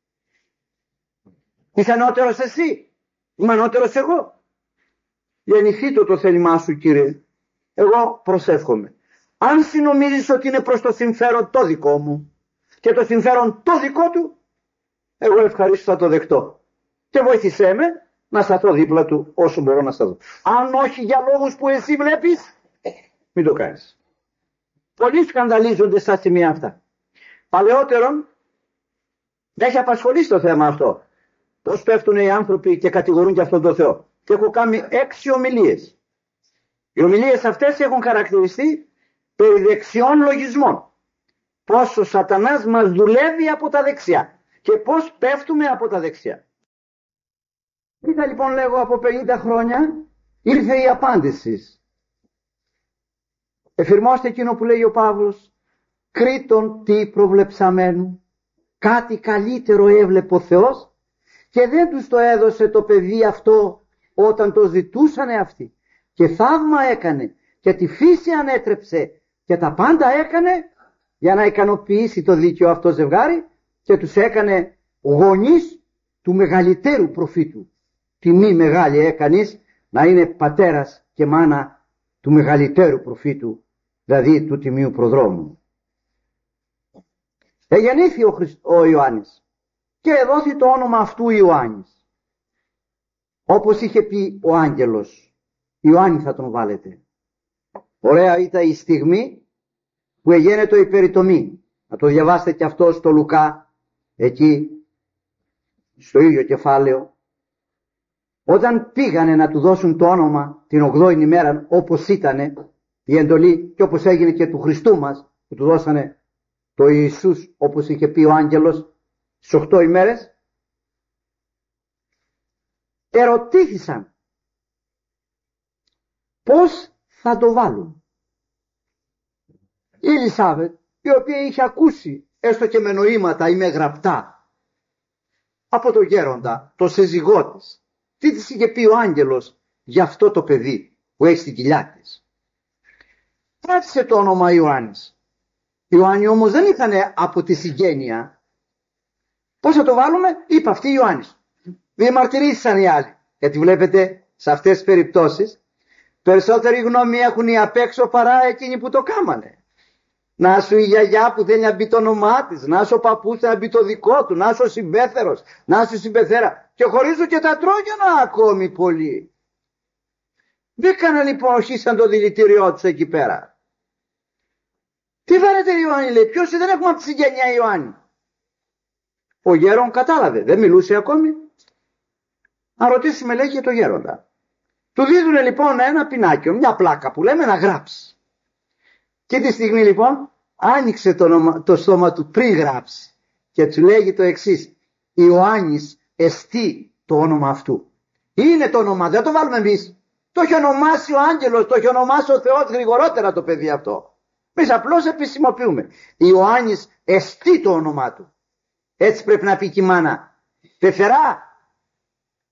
Είσαι ανώτερος εσύ, είμαι ανώτερος εγώ. Γεννηθείτε το θέλημά σου, Κύριε. Εγώ προσεύχομαι. Αν συνομίζεις ότι είναι προς το συμφέρον το δικό μου και το συμφέρον το δικό του, εγώ ευχαρίστω θα το δεχτώ. Και βοήθησέ με να σταθώ δίπλα του όσο μπορώ να σταθώ. Αν όχι για λόγους που εσύ βλέπεις, μην το κάνεις. Πολλοί σκανδαλίζονται στα σημεία αυτά. Παλαιότερον, δεν έχει απασχολήσει το θέμα αυτό. Πώς πέφτουν οι άνθρωποι και κατηγορούν και αυτόν τον Θεό. Και έχω κάνει 6 ομιλίες. Οι ομιλίες αυτές έχουν χαρακτηριστεί περί δεξιών λογισμών. Πώς ο σατανάς μας δουλεύει από τα δεξιά και πώς πέφτουμε από τα δεξιά. Κοίτα λοιπόν, λέγω, από 50 χρόνια ήρθε η απάντηση. Εφηρμόστε εκείνο που λέει ο Παύλος, κρίτον τι προβλεψαμένου, κάτι καλύτερο έβλεπε ο Θεός και δεν τους το έδωσε το παιδί αυτό όταν το ζητούσανε αυτοί. Και θαύμα έκανε και τη φύση ανέτρεψε και τα πάντα έκανε για να ικανοποιήσει το δίκαιο αυτό ζευγάρι και τους έκανε γονείς του μεγαλύτερου προφήτου. Τιμή μεγάλη έκανες να είναι πατέρας και μάνα του μεγαλύτερου προφήτου, δηλαδή του τιμίου προδρόμου. Εγεννήθη ο Ιωάννης και εδόθη το όνομα αυτού Ιωάννης. Όπως είχε πει ο άγγελος, Ιωάννη θα τον βάλετε. Ωραία ήταν η στιγμή που εγένετο η περιτομή. Να το διαβάσετε και αυτό στο Λουκά, εκεί στο ίδιο κεφάλαιο. Όταν πήγανε να του δώσουν το όνομα την 8η ημέρα, όπως ήτανε η εντολή και όπως έγινε και του Χριστού μας, που του δώσανε το Ιησούς όπως είχε πει ο άγγελος στις 8 ημέρες, ερωτήθησαν πώς θα το βάλουν. Η Ελισάβετ, η οποία είχε ακούσει έστω και με νοήματα ή με γραπτά από το γέροντα, το σύζυγό της, τι της είχε πει ο άγγελος για αυτό το παιδί που έχει στην κοιλιά της. Κράτησε το όνομα Ιωάννης. Οι Ιωάννοι όμως δεν είχαν από τη συγγένεια. Πώς θα το βάλουμε? Είπα αυτή Ιωάννης. Διαμαρτυρήθησαν οι άλλοι. Γιατί βλέπετε σε αυτές τις περιπτώσεις περισσότερη γνώμη έχουν οι απ' έξω παρά εκείνοι που το κάμανε. Να σου η γιαγιά που θέλει να μπει το όνομά της, να σου ο παππούς θέλει να μπει το δικό του, να σου ο συμπέθερος, να σου συμπεθέρα. Και χωρίζουν και τα τρόγιανα ακόμη πολύ. Δεν κάναν υποχή το δηλητήριό τους εκεί πέρα. Τι φαίνεται Ιωάννη, λέει, ποιος δεν έχουμε από τη συγγένεια Ιωάννη. Ο γέρον κατάλαβε, δεν μιλούσε ακόμη. Να ρωτήσουμε, λέει, και το γέροντα. Του δίδουνε λοιπόν ένα πινάκιο, μια πλάκα που λέμε να γράψει. Και τη στιγμή λοιπόν άνοιξε το στόμα του πριν γράψει και του λέγει το εξής: Ιωάννης εστί το όνομα αυτού. Είναι το όνομα, δεν το βάλουμε εμείς. Το έχει ονομάσει ο άγγελος, το έχει ονομάσει ο Θεός γρηγορότερα το παιδί αυτό. Εμείς απλώς επισημοποιούμε. Ιωάννης εστί το όνομα του. Έτσι πρέπει να πει και η μάνα. Πεθερά.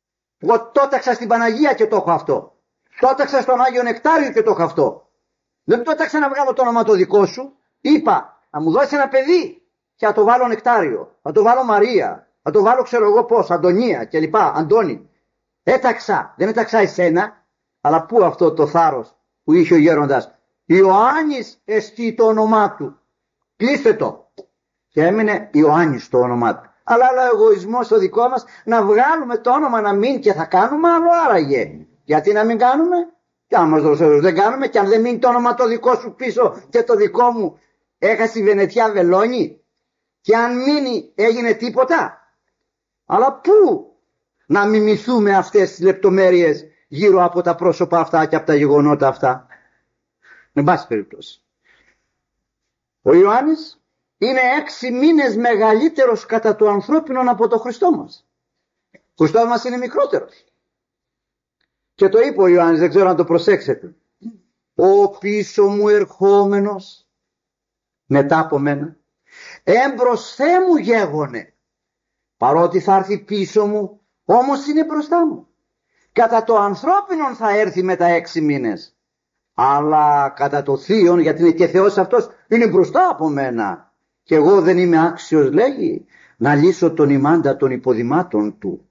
Εγώ το έταξα στην Παναγία και το έχω αυτό. Το έταξα στον Άγιο Νεκτάριο και το έχω αυτό. Δεν το έταξα να βγάλω το όνομα το δικό σου. Είπα να μου δώσει ένα παιδί και να το βάλω Νεκτάριο, να το βάλω Μαρία, να το βάλω ξέρω εγώ πώς, Αντωνία κλπ. Αντώνη. Έταξα, δεν έταξα εσένα, αλλά πού αυτό το θάρρος που είχε ο γέροντας. Ιωάννης εστί το όνομά του. Κλείστε το. Και έμεινε Ιωάννης το όνομά του. Αλλά ο εγωισμός ο δικό μας να βγάλουμε το όνομα να μην και θα κάνουμε άλλο άραγε. Γιατί να μην κάνουμε? Και αν μας δεν κάνουμε και αν δεν μείνει το όνομα το δικό σου πίσω και το δικό μου έχασε η Βενετιά βελόνι και αν μείνει έγινε τίποτα. Αλλά πού να μιμηθούμε αυτές τις λεπτομέρειες γύρω από τα πρόσωπα αυτά και από τα γεγονότα αυτά? Με πάση περιπτώσει. Ο Ιωάννης είναι 6 μήνες μεγαλύτερος κατά το ανθρώπινο από το Χριστό μας. Ο Χριστός μας είναι μικρότερος. Και το είπε ο Ιωάννης, δεν ξέρω αν το προσέξετε. Ο πίσω μου ερχόμενος, μετά από μένα, εμπροσθέ μου γέγονε. Παρότι θα έρθει πίσω μου, όμως είναι μπροστά μου. Κατά το ανθρώπινο θα έρθει μετά 6 μήνες. Αλλά κατά το Θείον, γιατί είναι και Θεός αυτός, είναι μπροστά από μένα. Και εγώ δεν είμαι άξιος, λέγει, να λύσω τον ημάντα των υποδημάτων του.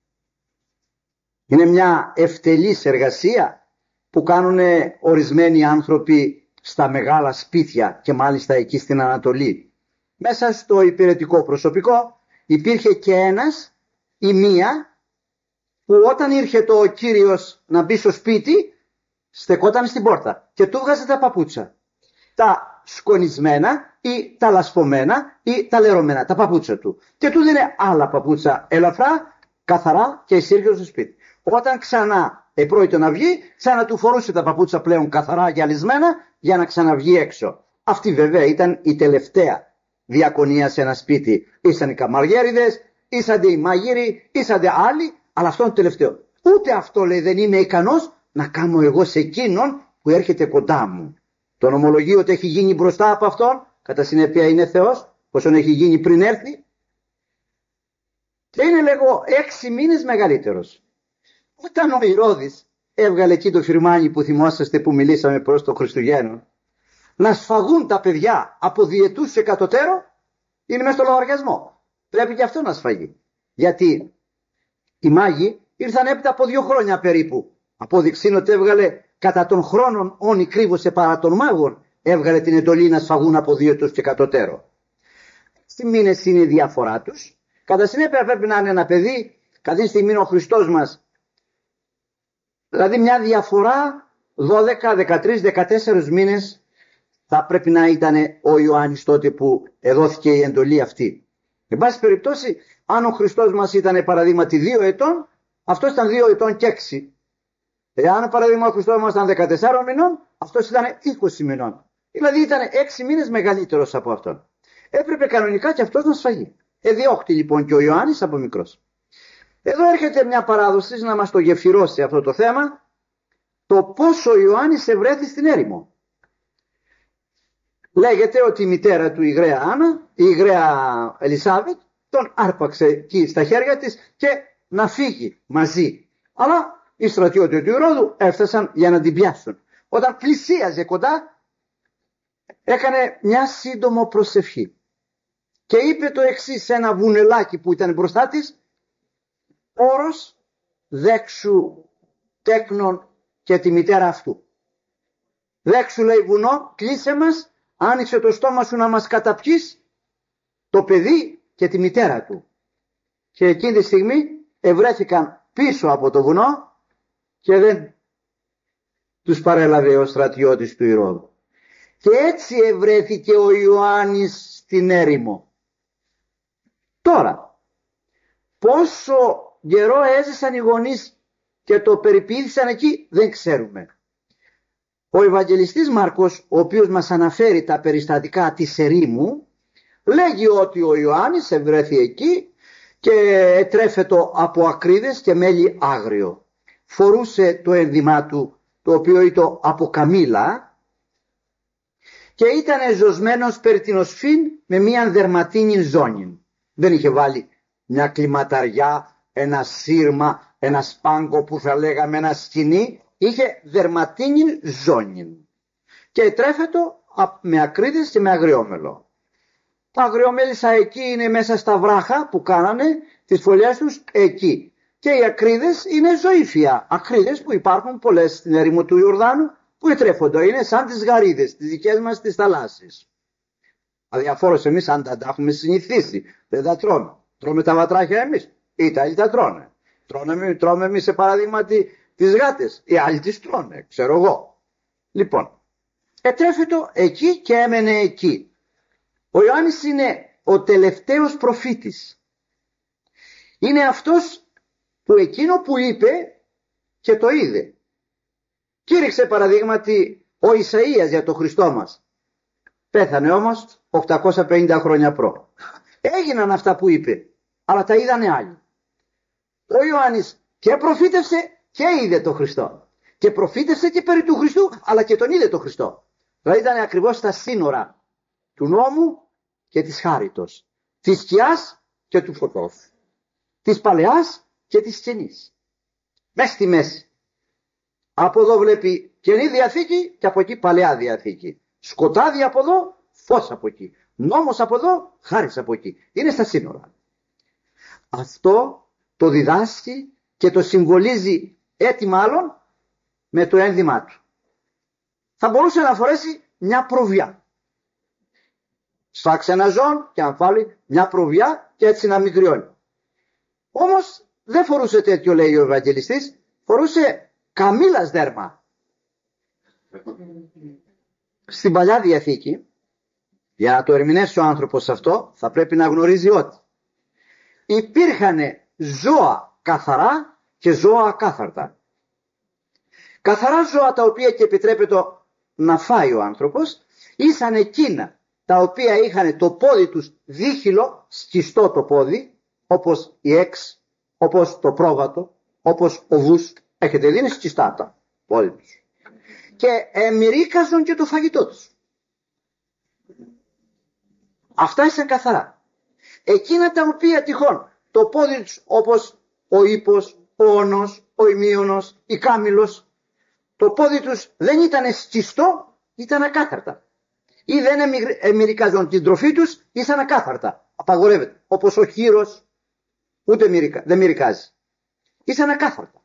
Είναι μια ευτελής εργασία που κάνουν ορισμένοι άνθρωποι στα μεγάλα σπίτια και μάλιστα εκεί στην Ανατολή. Μέσα στο υπηρετικό προσωπικό υπήρχε και ένας ή μία που όταν ήρθε ο Κύριος να μπει στο σπίτι στεκόταν στην πόρτα και του βγάζε τα παπούτσα. Τα σκονισμένα ή τα λασπωμένα ή τα λερωμένα, τα παπούτσα του. Και του δίνε άλλα παπούτσα ελαφρά, καθαρά και εισήρχε στο σπίτι. Όταν ξανά επρόκειτο να βγει, ξανά του φορούσε τα παπούτσα πλέον καθαρά γυαλισμένα για να ξαναβγεί έξω. Αυτή βέβαια ήταν η τελευταία διακονία σε ένα σπίτι. Ήσαν οι καμαριέριδες, ήσαντε οι μάγειροι, ήσαντε άλλοι, αλλά αυτό είναι το τελευταίο. Ούτε αυτό λέει δεν είμαι ικανός να κάνω εγώ σε εκείνον που έρχεται κοντά μου. Τον ομολογεί ότι έχει γίνει μπροστά από αυτόν, κατά συνέπεια είναι Θεός, πόσον έχει γίνει πριν έρθει. Και είναι λέγω 6 μήνες μεγαλύτερος. Όταν ο Ηρώδης έβγαλε εκεί το φυρμάνι που θυμόσαστε που μιλήσαμε προς το Χριστουγέννο, να σφαγούν τα παιδιά από διετούς σε κατωτέρω, είναι μέσα στο λογαριασμό. Πρέπει και αυτό να σφαγεί. Γιατί οι μάγοι ήρθαν έπειτα από 2 χρόνια περίπου. Απόδειξη είναι ότι έβγαλε κατά των χρόνων όνοι κρύβωσε παρά των μάγων, έβγαλε την εντολή να σφαγούν από διετούς και κατωτέρω. 6 μήνες είναι η διαφορά τους. Κατά συνέπεια πρέπει να είναι ένα παιδί, κάθε στιγμή ο Χριστός μας. Δηλαδή μια διαφορά 12, 13, 14 μήνες θα πρέπει να ήταν ο Ιωάννης τότε που εδόθηκε η εντολή αυτή. Εν πάση περιπτώσει, αν ο Χριστός μας ήταν παραδείγματι 2 ετών, αυτός ήταν 2 ετών και 6. Εάν παραδείγμα ο Χριστός μας ήταν 14 μηνών, αυτός ήταν 20 μηνών. Δηλαδή ήταν 6 μήνες μεγαλύτερος από αυτόν. Έπρεπε κανονικά και αυτός να σφαγεί. Διώχτη λοιπόν και ο Ιωάννης από μικρός. Εδώ έρχεται μια παράδοση να μας το γεφυρώσει αυτό το θέμα, το πόσο ο Ιωάννης ευρέθη στην έρημο. Λέγεται ότι η μητέρα του, η Ιγραία Άννα, η Ιγραία Ελισάβετ, τον άρπαξε εκεί στα χέρια της και να φύγει μαζί. Αλλά οι στρατιώτες του Ηρώδου έφτασαν για να την πιάσουν. Όταν πλησίαζε κοντά, έκανε μια σύντομο προσευχή. Και είπε το εξής σε ένα βουνελάκι που ήταν μπροστά της, όρος δέξου τέκνον και τη μητέρα αυτού. Δέξου λέει βουνό, κλείσε μας, άνοιξε το στόμα σου να μας καταπιείς το παιδί και τη μητέρα του. Και εκείνη τη στιγμή ευρέθηκαν πίσω από το βουνό και δεν τους παρέλαβε ο στρατιώτης του Ηρώδου. Και έτσι ευρέθηκε ο Ιωάννης στην έρημο. Τώρα, πόσο καιρό έζησαν οι γονείς και το περιποίησαν εκεί δεν ξέρουμε. Ο Ευαγγελιστής Μάρκος, ο οποίος μας αναφέρει τα περιστατικά της ερήμου, λέγει ότι ο Ιωάννης ευρέθη εκεί και ετρέφετο από ακρίδες και μέλι άγριο. Φορούσε το ένδυμά του, το οποίο ήταν από καμήλα, και ήταν ζωσμένος περί την οσφήν με μία δερματίνη ζώνη. Δεν είχε βάλει μια κλιματαριά, ένα σύρμα, ένα σπάγκο που θα λέγαμε ένα σκηνή, είχε δερματίνη ζώνη και τρέφετο με ακρίδες και με αγριόμελο. Τα αγριομέλισσα εκεί είναι μέσα στα βράχα που κάνανε τις φωλιές τους εκεί. Και οι ακρίδες είναι ζωήφια. Ακρίδες που υπάρχουν πολλές στην έρημο του Ιορδάνου που τρέφονται. Είναι σαν τις γαρίδες, τις δικές μας τις θαλάσσιες. Αδιαφόρως εμείς αν τα έχουμε συνηθίσει, δεν τα τρώμε. Τρώμε τα βατράχια εμείς. Οι Ιταλοί τα τρώνε. Τρώμε εμείς σε παράδειγμα τις γάτες. Οι άλλοι τις τρώνε, ξέρω εγώ. Λοιπόν, ετρέφετο εκεί και έμενε εκεί. Ο Ιωάννης είναι ο τελευταίος προφήτης. Είναι αυτός που εκείνο που είπε και το είδε. Κήρυξε παραδείγματι ο Ισαΐας για τον Χριστό μας. Πέθανε όμως 850 χρόνια προ. Έγιναν αυτά που είπε, αλλά τα είδανε άλλοι. Ο Ιωάννης και προφήτευσε και είδε τον Χριστό. Και προφήτευσε και περί του Χριστού, αλλά και τον είδε τον Χριστό. Δηλαδή ήταν ακριβώς στα σύνορα του νόμου και της χάριτος. Της σκιάς και του φωτός. Της παλαιάς και της καινής. Μες στη μέση. Από εδώ βλέπει Καινή Διαθήκη και από εκεί Παλαιά Διαθήκη. Σκοτάδι από εδώ, φως από εκεί. Νόμος από εδώ, χάρις από εκεί. Είναι στα σύνορα. Αυτό το διδάσκει και το συμβολίζει έτσι μάλλον με το ένδυμά του. Θα μπορούσε να φορέσει μια προβιά. Σφάξε ένα ζώο και αν βάλει μια προβιά και έτσι να μικριώνει. Όμως δεν φορούσε τέτοιο, λέει ο Ευαγγελιστής, φορούσε καμήλας δέρμα. Στην Παλιά Διαθήκη, για να το ερμηνεύσει ο άνθρωπος αυτό, θα πρέπει να γνωρίζει ότι υπήρχαν ζώα καθαρά και ζώα ακάθαρτα. Καθαρά ζώα τα οποία και επιτρέπεται να φάει ο άνθρωπος, ήσαν εκείνα τα οποία είχαν το πόδι τους δίχυλο, σκιστό το πόδι, όπως η έξ, όπως το πρόβατο, όπως ο βούς, έχετε δει είναι σκιστά τα πόδι τους. Και μυρίκαζαν και το φαγητό τους. Αυτά ήσαν καθαρά. Εκείνα τα οποία τυχόν το πόδι τους, όπως ο ύπος, ο όνος, ο ημίωνος, η κάμιλος, το πόδι τους δεν ήταν σκιστό, ήταν ακάθαρτα. Ή δεν εμμυρικάζαν την τροφή τους, ήσαν ακάθαρτα. Απαγορεύεται. Όπως ο χείρος, ούτε δεν μυρικάζει. Ήσαν ακάθαρτα.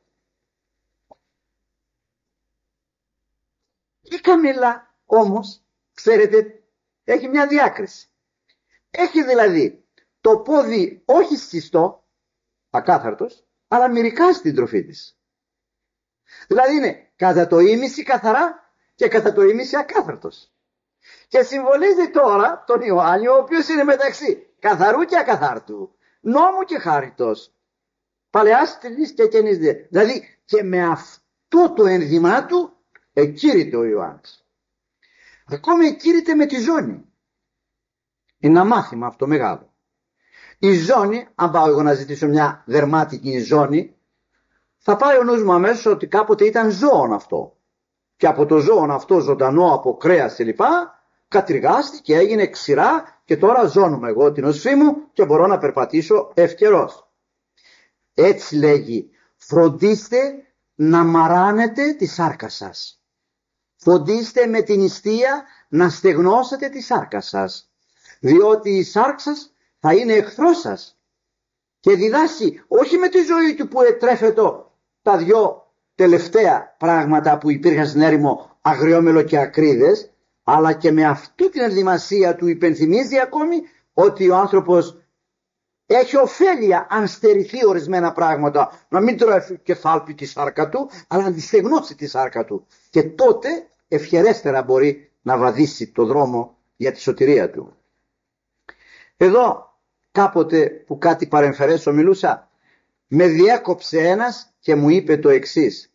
Η καμήλα όμως, ξέρετε, έχει μια διάκριση. Έχει δηλαδή το πόδι όχι σκιστό, ακάθαρτος, αλλά μυρικάζει την τροφή της. Δηλαδή είναι κατά το ήμιση καθαρά και κατά το ήμιση ακάθαρτος. Και συμβολίζει τώρα τον Ιωάννη, ο οποίος είναι μεταξύ καθαρού και ακαθάρτου, νόμου και χάριτος, παλαιάς τελής και καινής δε. Δηλαδή και με αυτό το ένδυμά του εκήρυται ο Ιωάννης. Ακόμη εκήρυται με τη ζώνη. Είναι ένα μάθημα αυτό μεγάλο. Η ζώνη, αν πάω εγώ να ζητήσω μια δερμάτικη ζώνη, θα πάει ο νους μου αμέσως ότι κάποτε ήταν ζώον αυτό. Και από το ζώον αυτό ζωντανό, από κρέας κλπ, κατριγάστηκε, έγινε ξηρά και τώρα ζώνουμε εγώ την οσφή μου και μπορώ να περπατήσω ευκαιρός. Έτσι λέγει, φροντίστε να μαράνετε τη σάρκα σας. Φροντίστε με την νηστεία να στεγνώσετε τη σάρκα σας. Διότι η σάρκα σας θα είναι εχθρός σας. Και διδάσκει όχι με τη ζωή του που ετρέφεται τα δυο τελευταία πράγματα που υπήρχαν στην έρημο, αγριόμελο και ακρίδες, αλλά και με αυτή την ενδυμασία του υπενθυμίζει ακόμη ότι ο άνθρωπος έχει ωφέλεια αν στερηθεί ορισμένα πράγματα, να μην τρώει κεφάλπι τη σάρκα του, αλλά να τη στεγνώσει τη σάρκα του. Και τότε ευχερέστερα μπορεί να βαδίσει το δρόμο για τη σωτηρία του. Εδώ κάποτε που κάτι παρεμφερέσω μιλούσα, με διέκοψε ένας και μου είπε το εξής.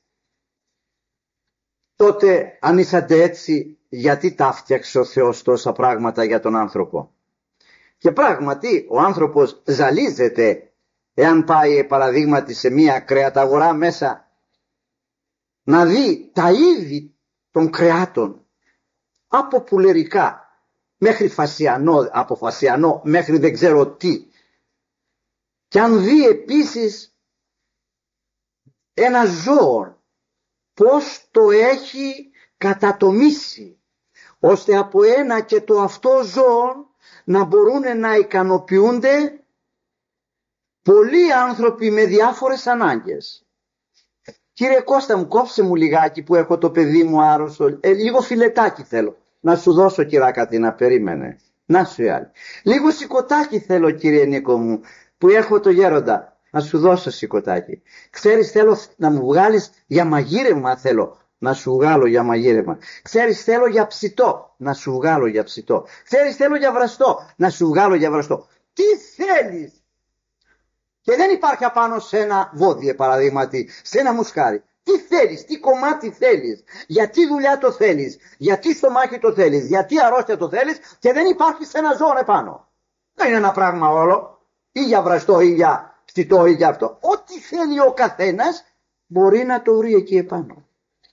Τότε αν είσατε έτσι, γιατί τα φτιάξε ο Θεός τόσα πράγματα για τον άνθρωπο? Και πράγματι ο άνθρωπος ζαλίζεται εάν πάει παραδείγματι σε μια κρεαταγορά μέσα να δει τα είδη των κρεάτων από πουλερικά μέχρι φασιανό, από φασιανό μέχρι δεν ξέρω τι, και αν δει επίσης ένα ζώο, πώς το έχει κατατομήσει, ώστε από ένα και το αυτό ζώο να μπορούν να ικανοποιούνται πολλοί άνθρωποι με διάφορες ανάγκες. Κύριε Κώστα μου, κόψε μου λιγάκι που έχω το παιδί μου άρρωστο, λίγο φιλετάκι θέλω. Να σου δώσω κυρά Κατίνα, περίμενε. Να σου η άλλη. Λίγο σηκωτάκι θέλω κύριε Νίκο μου, που έχω το γέροντα. Να σου δώσω σηκωτάκι. Ξέρεις, θέλω να μου βγάλεις για μαγείρεμα, θέλω να σου βγάλω για μαγείρεμα. Ξέρεις, θέλω για ψητό, να σου βγάλω για ψητό. Ξέρεις, θέλω για βραστό, να σου βγάλω για βραστό. Τι θέλεις? Και δεν υπάρχει απάνω σε ένα βόδι, παραδείγματι, σε ένα μουσκάρι. Τι θέλεις, τι κομμάτι θέλεις, γιατί δουλειά το θέλεις, γιατί στομάχι το θέλεις, γιατί αρρώστια το θέλεις, και δεν υπάρχει σε ένα ζώο επάνω. Δεν είναι ένα πράγμα όλο, ή για βραστό ή για ψητό ή για αυτό. Ό,τι θέλει ο καθένας μπορεί να το βρει εκεί επάνω.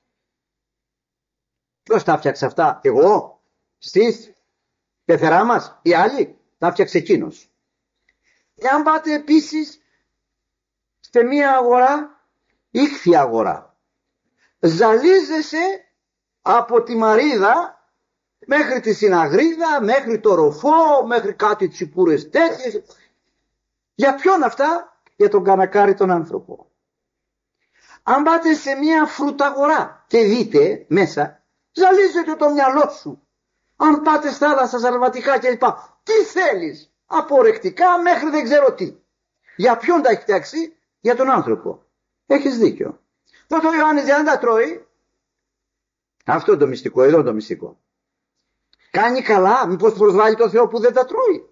Ποιος τα φτιάξε αυτά? Εγώ, εσείς, πεθερά μας, οι άλλοι? Τα φτιάξε εκείνος. Εάν πάτε επίσης σε μία αγορά, ήχθη αγορά, ζαλίζεσαι από τη μαρίδα μέχρι τη συναγρίδα, μέχρι το ροφό, μέχρι κάτι τσιπούρες τέτοιες. Για ποιον αυτά? Για τον κανακάρι τον άνθρωπο. Αν πάτε σε μία φρουταγορά και δείτε μέσα, ζαλίζεται το μυαλό σου. Αν πάτε στα άλλα, στα σαλβατικά κλπ. Τι θέλεις? Απορρεκτικά μέχρι δεν ξέρω τι. Για ποιον τα έχει φτιάξει? Για τον άνθρωπο. Έχεις δίκιο. Τότε ο Ιωάννης δεν τα τρώει. Αυτό το μυστικό, εδώ το μυστικό. Κάνει καλά, μήπως προσβάλλει τον Θεό που δεν τα τρώει?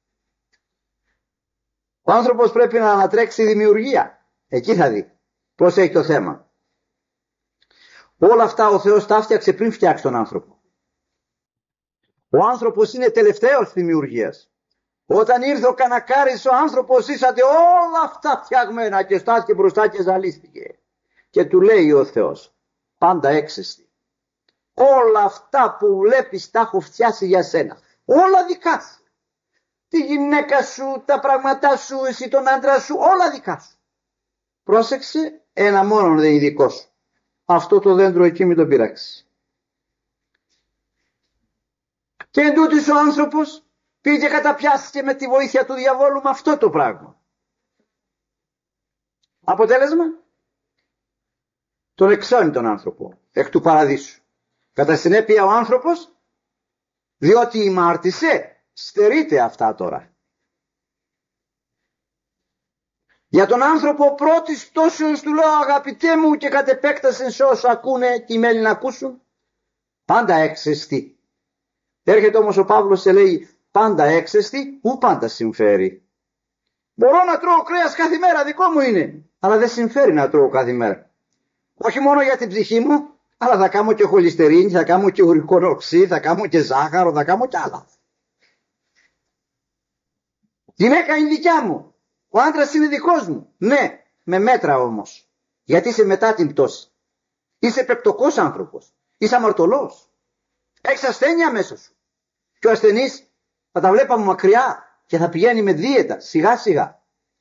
Ο άνθρωπος πρέπει να ανατρέξει δημιουργία. Εκεί θα δει πώς έχει το θέμα. Όλα αυτά ο Θεός τα φτιάξε πριν φτιάξει τον άνθρωπο. Ο άνθρωπος είναι τελευταίος δημιουργίας. Όταν ήρθε ο κανακάρης ο άνθρωπος, ήσατε όλα αυτά φτιαγμένα, και στάθηκε μπροστά και ζαλίστηκε. Και του λέει ο Θεός, πάντα έξεστη, όλα αυτά που βλέπεις τα έχω φτιάσει για σένα. Όλα δικά σου. Τη γυναίκα σου, τα πράγματά σου, εσύ τον άντρα σου, όλα δικά σου. Πρόσεξε, ένα μόνο δεν είναι δικό σου. Αυτό το δέντρο εκεί μην το πειράξει. Και εντούτοις ο άνθρωπος πήγε καταπιάστηκε με τη βοήθεια του διαβόλου με αυτό το πράγμα. Αποτέλεσμα, τον εξώνει τον άνθρωπο εκ του παραδείσου. Κατά συνέπεια ο άνθρωπος, διότι ημάρτησε, στερείται αυτά τώρα. Για τον άνθρωπο πρώτης πτώσεως του λέω, αγαπητέ μου, και κατ' επέκταση σε όσους ακούνε και οι μέλη να ακούσουν, πάντα έξεστη. Έρχεται όμως ο Παύλος και λέει, πάντα έξεστη, ου πάντα συμφέρει. Μπορώ να τρώω κρέας κάθε μέρα, δικό μου είναι, αλλά δεν συμφέρει να τρώω κάθε μέρα. Όχι μόνο για την ψυχή μου, αλλά θα κάνω και χολυστερίνη, θα κάνω και ουρικό οξύ, θα κάνω και ζάχαρο, θα κάνω και άλλα. Η γυναίκα είναι δικιά μου, ο άντρας είναι δικός μου. Ναι, με μέτρα όμως, γιατί είσαι μετά την πτώση. Είσαι πεπτωκός άνθρωπος, είσαι αμαρτωλός, έχεις ασθένεια μέσα σου. Και ο ασθενής θα τα βλέπαμε μακριά και θα πηγαίνει με δίαιτα σιγά σιγά.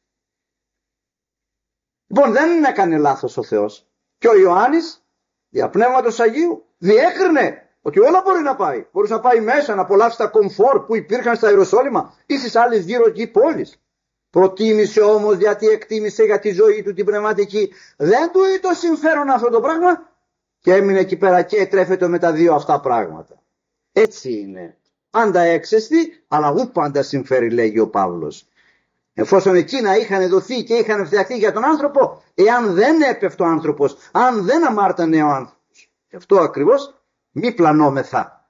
Λοιπόν, δεν έκανε λάθος ο Θεός. Και ο Ιωάννης, δια Πνεύματος Αγίου, διέκρινε ότι όλα μπορεί να πάει. Μπορούσε να πάει μέσα να απολαύσει τα κομφόρ που υπήρχαν στα Ιεροσόλυμα ή στις άλλες γύρω εκεί πόλεις. Προτίμησε όμως, γιατί εκτίμησε για τη ζωή του την πνευματική, δεν του είχε το συμφέρον αυτό το πράγμα και έμεινε εκεί πέρα και τρέφεται με τα δύο αυτά πράγματα. Έτσι είναι. Πάντα έξεστη, αλλά ου πάντα συμφέρει, λέγει ο Παύλος. Εφόσον εκείνα είχαν δοθεί και είχαν φτιαχτεί για τον άνθρωπο, εάν δεν έπεφτε ο άνθρωπος, αν δεν αμάρτανε ο άνθρωπος. Γι' αυτό ακριβώς μη πλανόμεθα.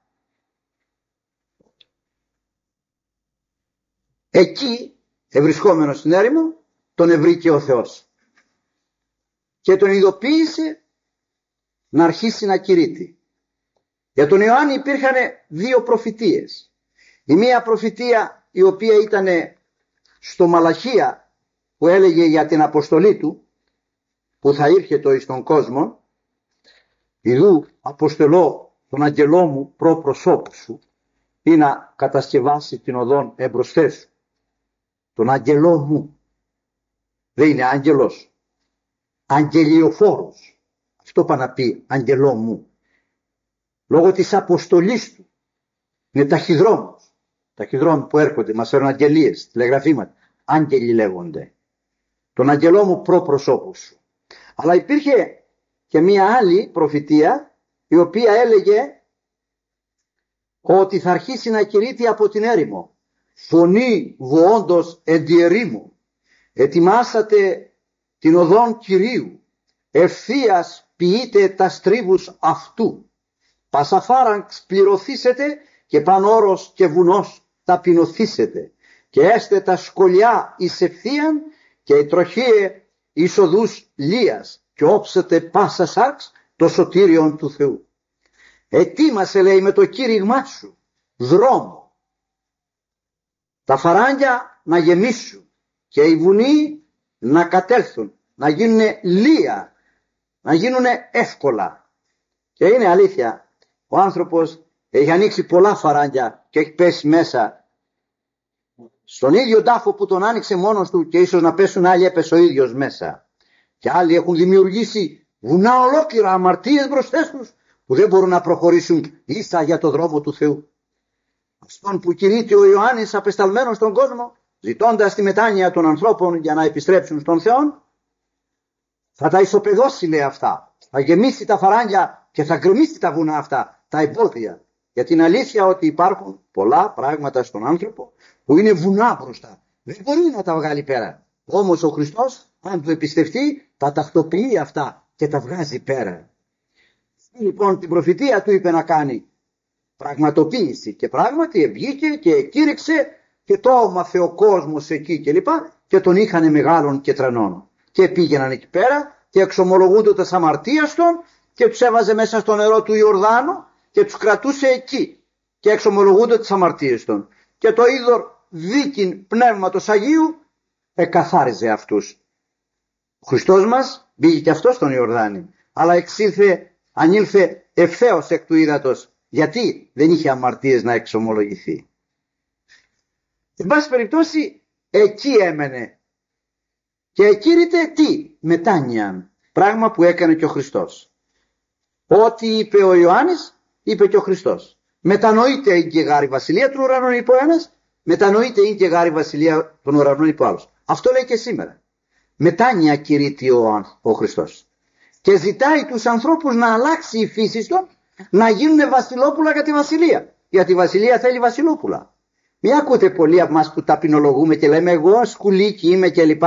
Εκεί, ευρισκόμενος στην έρημο, τον ευρήκε ο Θεός. Και τον ειδοποίησε να αρχίσει να κηρύττει. Για τον Ιωάννη υπήρχαν δύο προφητείες. Η μία προφητεία η οποία ήταν στο Μαλαχία, που έλεγε για την αποστολή του, που θα ήρχετο εις τον κόσμο. Ιδού αποστελώ τον αγγελό μου προ προσώπου σου, ή να κατασκευάσει την οδόν εμπροσθέ σου. Τον αγγελό μου. Δεν είναι άγγελος. αγγελιοφόρος. Αυτό πάει να πει αγγελό μου. Λόγω της αποστολής του. Είναι ταχυδρόμος. Ταχυδρόμοι που έρχονται, μας φέρουν αγγελίες, τηλεγραφήματα. Άγγελοι λέγονται. Τον αγγελό μου προπροσώπου σου. Αλλά υπήρχε και μία άλλη προφητεία η οποία έλεγε ότι θα αρχίσει να κηρύττει από την έρημο. Φωνή βοόντος εν τη ερήμου. Ετοιμάσατε την οδόν Κυρίου. Ευθείας ποιείτε τα στρίβους αυτού. Πασαφάραγξ πληρωθήσετε και πανόρος και βουνός ταπεινωθήσετε. Και έστε τα σκολιά εις ευθείαν και η τροχίε εις οδούς λίας και όψετε πάσα σάρξ το σωτήριον του Θεού. Ετοίμασε, λέει, με το κήρυγμά σου δρόμο. Τα φαράγγια να γεμίσουν και οι βουνοί να κατέλθουν, να γίνουν λία, να γίνουν εύκολα. Και είναι αλήθεια, ο άνθρωπος έχει ανοίξει πολλά φαράγγια και έχει πέσει μέσα στον ίδιο τάφο που τον άνοιξε μόνος του και ίσως να πέσουν άλλοι, έπεσε ο ίδιος μέσα. Και άλλοι έχουν δημιουργήσει βουνά ολόκληρα, αμαρτίες μπροστά τους που δεν μπορούν να προχωρήσουν ίσα για το δρόμο του Θεού. Αυτόν που κηρύττει ο Ιωάννης απεσταλμένος στον κόσμο, ζητώντας τη μετάνοια των ανθρώπων για να επιστρέψουν στον Θεό, θα τα ισοπεδώσει, λέει, αυτά. Θα γεμίσει τα φαράγγια και θα γκρεμίσει τα βουνά αυτά, τα εμπόδια. Για την αλήθεια ότι υπάρχουν πολλά πράγματα στον άνθρωπο που είναι βουνά μπροστά. Δεν μπορεί να τα βγάλει πέρα. Όμως ο Χριστός, αν το εμπιστευτεί, τα τακτοποιεί αυτά και τα βγάζει πέρα. Λοιπόν, την προφητεία του είπε να κάνει πραγματοποίηση και πράγματι βγήκε και κήρυξε και το έμαθε ο κόσμος εκεί και λοιπά και τον είχανε μεγάλων και τρανών. Και πήγαιναν εκεί πέρα και εξομολογούνται τις αμαρτίες των και τους έβαζε μέσα στο νερό του Ιορδάνου και τους κρατούσε εκεί και εξομολογούνται τις αμαρτίες των. Και το είδωρ δίκην πνεύματος Αγίου εκαθάριζε αυτούς. Ο Χριστός μας μπήκε και αυτός στον Ιορδάνη, αλλά ανήλθε ευθέως εκ του ύδατος. Γιατί δεν είχε αμαρτίες να εξομολογηθεί. Εν πάση περιπτώσει εκεί έμενε και εκήρυτε τι? Μετάνοια. Πράγμα που έκανε και ο Χριστός. Ό,τι είπε ο Ιωάννης είπε και ο Χριστός. Μετανοείται είναι και γάρη βασιλεία των ουρανών, είπε ο ένας, μετανοείται είναι και γάρη βασιλεία των ουρανών, είπε ο άλλος. Αυτό λέει και σήμερα. Μετάνοια κηρύττει ο Χριστός. Και ζητάει τους ανθρώπους να αλλάξει η φύση των, να γίνουν βασιλόπουλα για τη βασιλεία. Γιατί η βασιλεία θέλει βασιλόπουλα. Μην ακούτε πολλοί από εμάς που ταπεινολογούμε και λέμε εγώ σκουλίκι είμαι κλπ.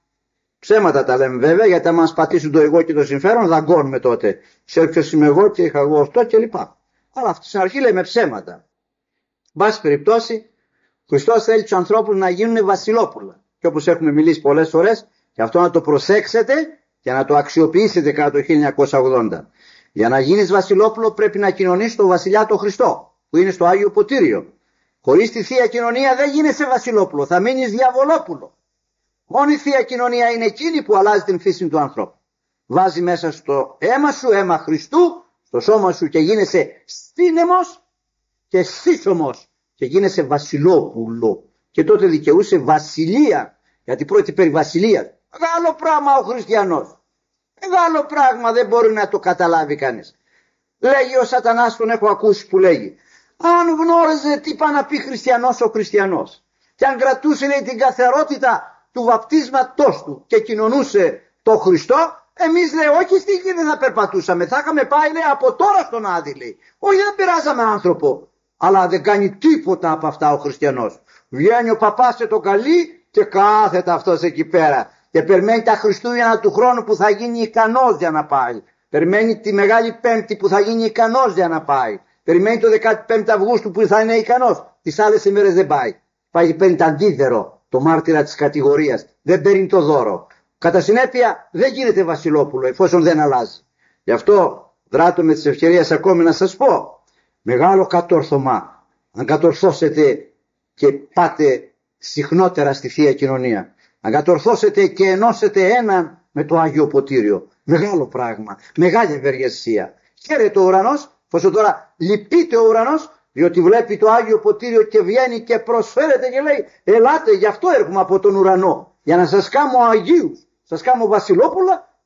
Ψέματα τα λέμε βέβαια, γιατί αν μας πατήσουν το εγώ και το συμφέρον δαγκώνουμε τότε. Ξέρω ποιος είμαι εγώ και είχα εγώ αυτό κλπ. Αλλά αυτό στην αρχή λέμε ψέματα. Μπας περιπτώσει, ο Χριστός θέλει τους ανθρώπους να γίνουν βασιλόπουλα. Και όπως έχουμε μιλήσει πολλές φορές, και αυτό να το προσέξετε και να το αξιοποιήσετε κατά το 1980. Για να γίνεις βασιλόπουλο πρέπει να κοινωνείς τον βασιλιά τον Χριστό, που είναι στο Άγιο Ποτήριο. Χωρίς τη Θεία Κοινωνία δεν γίνεσαι βασιλόπουλο, θα μείνεις διαβολόπουλο. Μόνο η Θεία Κοινωνία είναι εκείνη που αλλάζει την φύση του ανθρώπου. Βάζει μέσα στο αίμα σου αίμα Χριστού, στο σώμα σου και γίνεσαι στήνεμος και σύσσωμος και γίνεσαι βασιλόπουλο. Και τότε δικαιούσε βασιλεία, γιατί πρόκειται περί βασιλείας. Μεγάλο πράγμα ο χριστιανός. Μεγάλο πράγμα, δεν μπορεί να το καταλάβει κανείς. Λέγει ο Σατανάς, τον έχω ακούσει που λέγει, αν γνώριζε τι πάει να πει χριστιανός ο χριστιανός και αν κρατούσε, λέει, την καθαρότητα του βαπτίσματός του και κοινωνούσε το Χριστό, εμείς, λέει, όχι στη γη δεν θα περπατούσαμε, θα είχαμε πάει, λέει, από τώρα στον Άδη, λέει. Όχι, δεν πειράζαμε άνθρωπο, αλλά δεν κάνει τίποτα από αυτά ο χριστιανός. Βγαίνει ο παπάς σε το καλή και κάθεται αυτός εκεί πέρα και περιμένει τα Χριστούγεννα του χρόνου που θα γίνει ικανός για να πάει. Περιμένει τη Μεγάλη Πέμπτη που θα γίνει ικανός για να πάει. Περιμένει το 15 Αυγούστου που θα είναι ικανός. Τις άλλες ημέρες δεν πάει. Πάει, παίρνει το αντίδερο, το μάρτυρα της κατηγορίας. Δεν παίρνει το δώρο. Κατά συνέπεια δεν γίνεται βασιλόπουλο εφόσον δεν αλλάζει. Γι' αυτό δράτω με τις ευκαιρίες ακόμη να σας πω. Μεγάλο κατόρθωμα αν κατορθώσετε και πάτε συχνότερα στη Θεία Κοινωνία. Αν κατορθώσετε και ενώσετε έναν με το Άγιο Ποτήριο. Μεγάλο πράγμα. Μεγάλη ευεργεσία. Χαίρεται ο ουρανός. Πόσο τώρα λυπείται ο ουρανός, διότι βλέπει το Άγιο Ποτήριο και βγαίνει και προσφέρεται και λέει, ελάτε, γι' αυτό έρχομαι από τον ουρανό, για να σας κάνω Αγίους, σας κάνω βασιλόπουλα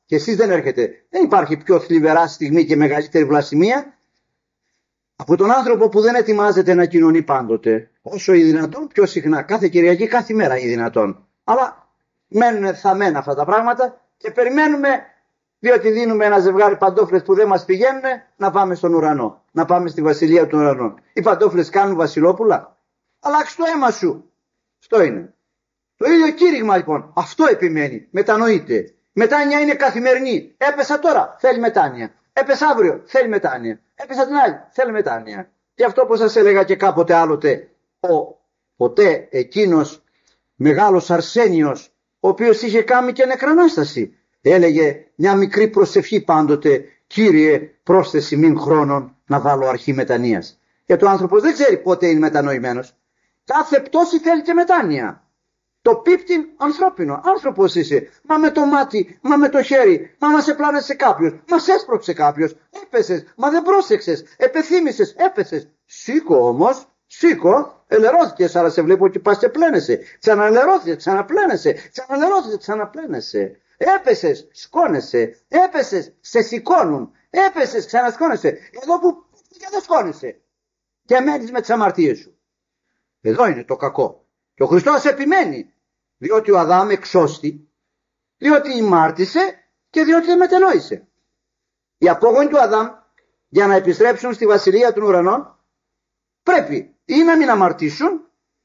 και εσείς δεν έρχεται. Δεν υπάρχει πιο θλιβερά στιγμή και μεγαλύτερη βλασιμία από τον άνθρωπο που δεν ετοιμάζεται να κοινωνεί πάντοτε. Όσο ή δυνατόν, πιο συχνά, κάθε Κυριακή, κάθε μέρα ή δυνατόν. Αλλά μένουν θαμμένα αυτά τα πράγματα και περιμένουμε, διότι δίνουμε ένα ζευγάρι παντόφλες που δεν μας πηγαίνουν, να πάμε στον ουρανό. Να πάμε στη βασιλεία των ουρανών. Οι παντόφλες κάνουν βασιλόπουλα. Αλλάξε το αίμα σου. Αυτό είναι. Το ίδιο κήρυγμα λοιπόν. Αυτό επιμένει. Μετανοείται. Μετάνοια είναι καθημερινή. Έπεσα τώρα, θέλει μετάνοια. Έπεσα αύριο, θέλει μετάνοια. Έπεσα την άλλη, θέλει μετάνοια. Και αυτό που σας έλεγα και κάποτε άλλοτε, ποτέ εκείνος μεγάλος Αρσένιος, ο οποίος είχε κάνει και νεκρανάσταση, έλεγε μια μικρή προσευχή πάντοτε, Κύριε πρόσθεση μην χρόνων να βάλω αρχή μετανοίας. Γιατί ο άνθρωπος δεν ξέρει πότε είναι μετανοημένος. Κάθε πτώση θέλει και μετάνοια. Το πίπτην ανθρώπινο, άνθρωπος είσαι. Μα με το μάτι, μα με το χέρι, μα μας επλάνεσε κάποιος, μας έσπρωξε κάποιος, έπεσες, μα δεν πρόσεξες, επεθύμησες, έπεσες. Σήκω όμως, σήκω, ελερώθηκες, αλλά σε βλέπω και πας και πλένεσαι. Ξαναλερώθηκες, ξαναπλένεσαι, ξαναλερώθηκες, ξαναπλένεσαι. Έπεσες, σκόνεσαι, έπεσες, σε σηκώνουν, έπεσες, ξανασκόνεσαι. Εδώ που και δεν σκόνεσαι. Και μένεις με τις αμαρτίες σου. Εδώ είναι το κακό. Και ο Χριστός επιμένει, διότι ο Αδάμ εξώστη, διότι ημάρτησε και διότι δεν μετενόησε. Οι απόγονοι του Αδάμ, για να επιστρέψουν στη βασιλεία των ουρανών, πρέπει ή να μην αμαρτήσουν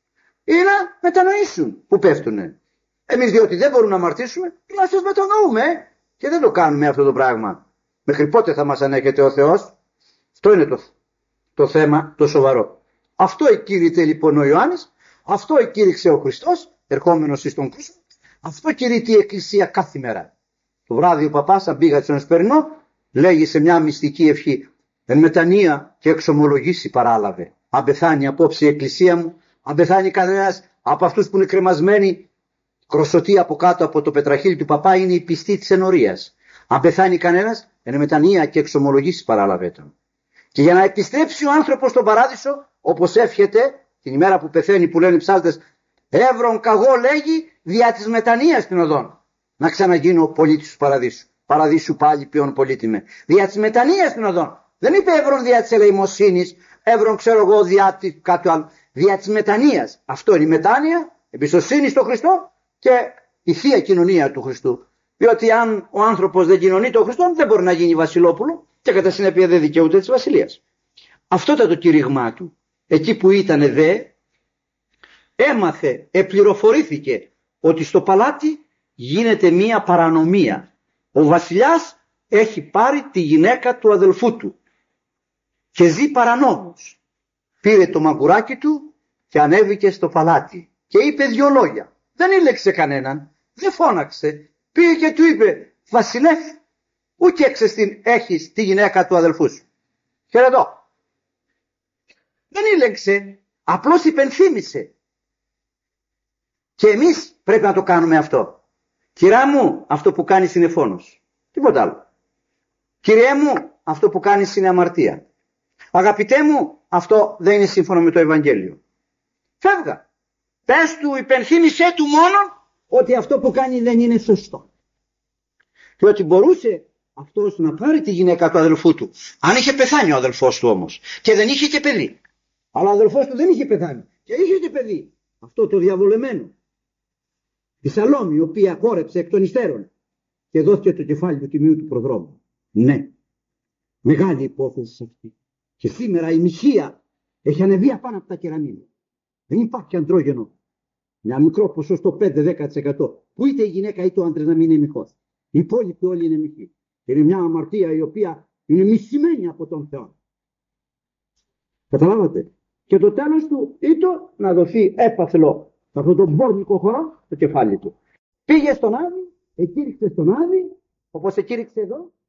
ή να μετανοήσουν που πέφτουνε. Εμείς διότι δεν μπορούμε να αμαρτήσουμε, τουλάχιστον μετανοούμε και δεν το κάνουμε αυτό το πράγμα. Μέχρι πότε θα μας ανέχεται ο Θεός? Αυτό είναι το θέμα το σοβαρό. Αυτό εκήρυτε λοιπόν ο Ιωάννης. Αυτό εκήρυξε ο Χριστός, ερχόμενος εις τον κόσμο. Αυτό κηρύττει η Εκκλησία κάθε μέρα. Το βράδυ ο παπάς, αν πήγα στον Εσπερινό, λέγει σε μια μυστική ευχή, εν μετανία και εξομολογήσει παράλαβε. Αν πεθάνει απόψε η Εκκλησία μου, αν πεθάνει κανένας από αυτούς που είναι κρεμασμένοι, κροσωτοί από κάτω από το πετραχύλι του παπά, είναι η πιστή της ενορίας. Αν πεθάνει κανένας, εν μετανία και εξομολογήσει παράλαβε τον. Και για να επιστρέψει ο άνθρωπος στον παράδεισο, όπως εύχεται, την ημέρα που πεθαίνει, που λένε οι ψάλτες, εύρον καγώ λέγει δια της μετανοίας την οδόν. Να ξαναγίνω πολίτης του παραδείσου. Παραδείσου πάλι ποιον πολίτη με. Δια της μετανοίας την οδόν. Δεν είπε εύρον δια της ελεημοσύνης, εύρον ξέρω εγώ δια της κάτι άλλο. Δια της μετανοίας. Αυτό είναι η μετάνοια, εμπιστοσύνη στο Χριστό και η θεία κοινωνία του Χριστού. Διότι αν ο άνθρωπος δεν κοινωνεί τον Χριστό, δεν μπορεί να γίνει βασιλόπουλο και κατά συνέπεια δεν δικαιούται της βασιλείας. Αυτό ήταν το κήρυγμά του. Εκεί που ήταν δε, έμαθε, επληροφορήθηκε ότι στο παλάτι γίνεται μία παρανομία. Ο βασιλιάς έχει πάρει τη γυναίκα του αδελφού του και ζει παρανόμως. Πήρε το μαγκουράκι του και ανέβηκε στο παλάτι και είπε δυο λόγια. Δεν ήλεξε κανέναν, δεν φώναξε. Πήγε και του είπε, βασιλεύ, ούτε έξες έχεις τη γυναίκα του αδελφού σου. Χαιρετώ. Δεν ήλεξε, απλώς υπενθύμησε. Και εμείς πρέπει να το κάνουμε αυτό. Κυρά μου, αυτό που κάνεις είναι φόνος. Τίποτα άλλο. Κυριέ μου, αυτό που κάνεις είναι αμαρτία. Αγαπητέ μου, αυτό δεν είναι σύμφωνο με το Ευαγγέλιο. Φεύγα. Πες του, υπενθύμησέ του μόνον ότι αυτό που κάνει δεν είναι σωστό. Διότι μπορούσε αυτός να πάρει τη γυναίκα του αδελφού του. Αν είχε πεθάνει ο αδελφός του όμως και δεν είχε και παιδί. Αλλά ο αδελφός του δεν είχε πεθάνει και είχε και παιδί. Αυτό το διαβολεμένο. Η Σαλόμη, η οποία χόρεψε εκ των υστέρων και δόθηκε το κεφάλι του τιμίου του προδρόμου. Ναι, μεγάλη υπόθεση αυτή. Και σήμερα η μοιχεία έχει ανεβεί απάνω από τα κεραμίδια. Δεν υπάρχει αντρόγενο. Μια μικρό ποσοστό 5-10% που είτε η γυναίκα είτε ο άντρας να μην είναι μοιχός. Οι υπόλοιποι όλοι είναι μοιχοί. Είναι μια αμαρτία η οποία είναι μισημένη από τον Θεό. Καταλάβατε. Και το τέλος του ήτο να δοθεί έπαθλο σε αυτόν τον πόρνικο χώρο το κεφάλι του. Πήγε στον Άδη, εκήρυξε στον Άδη, όπως εκήρυξε εδώ,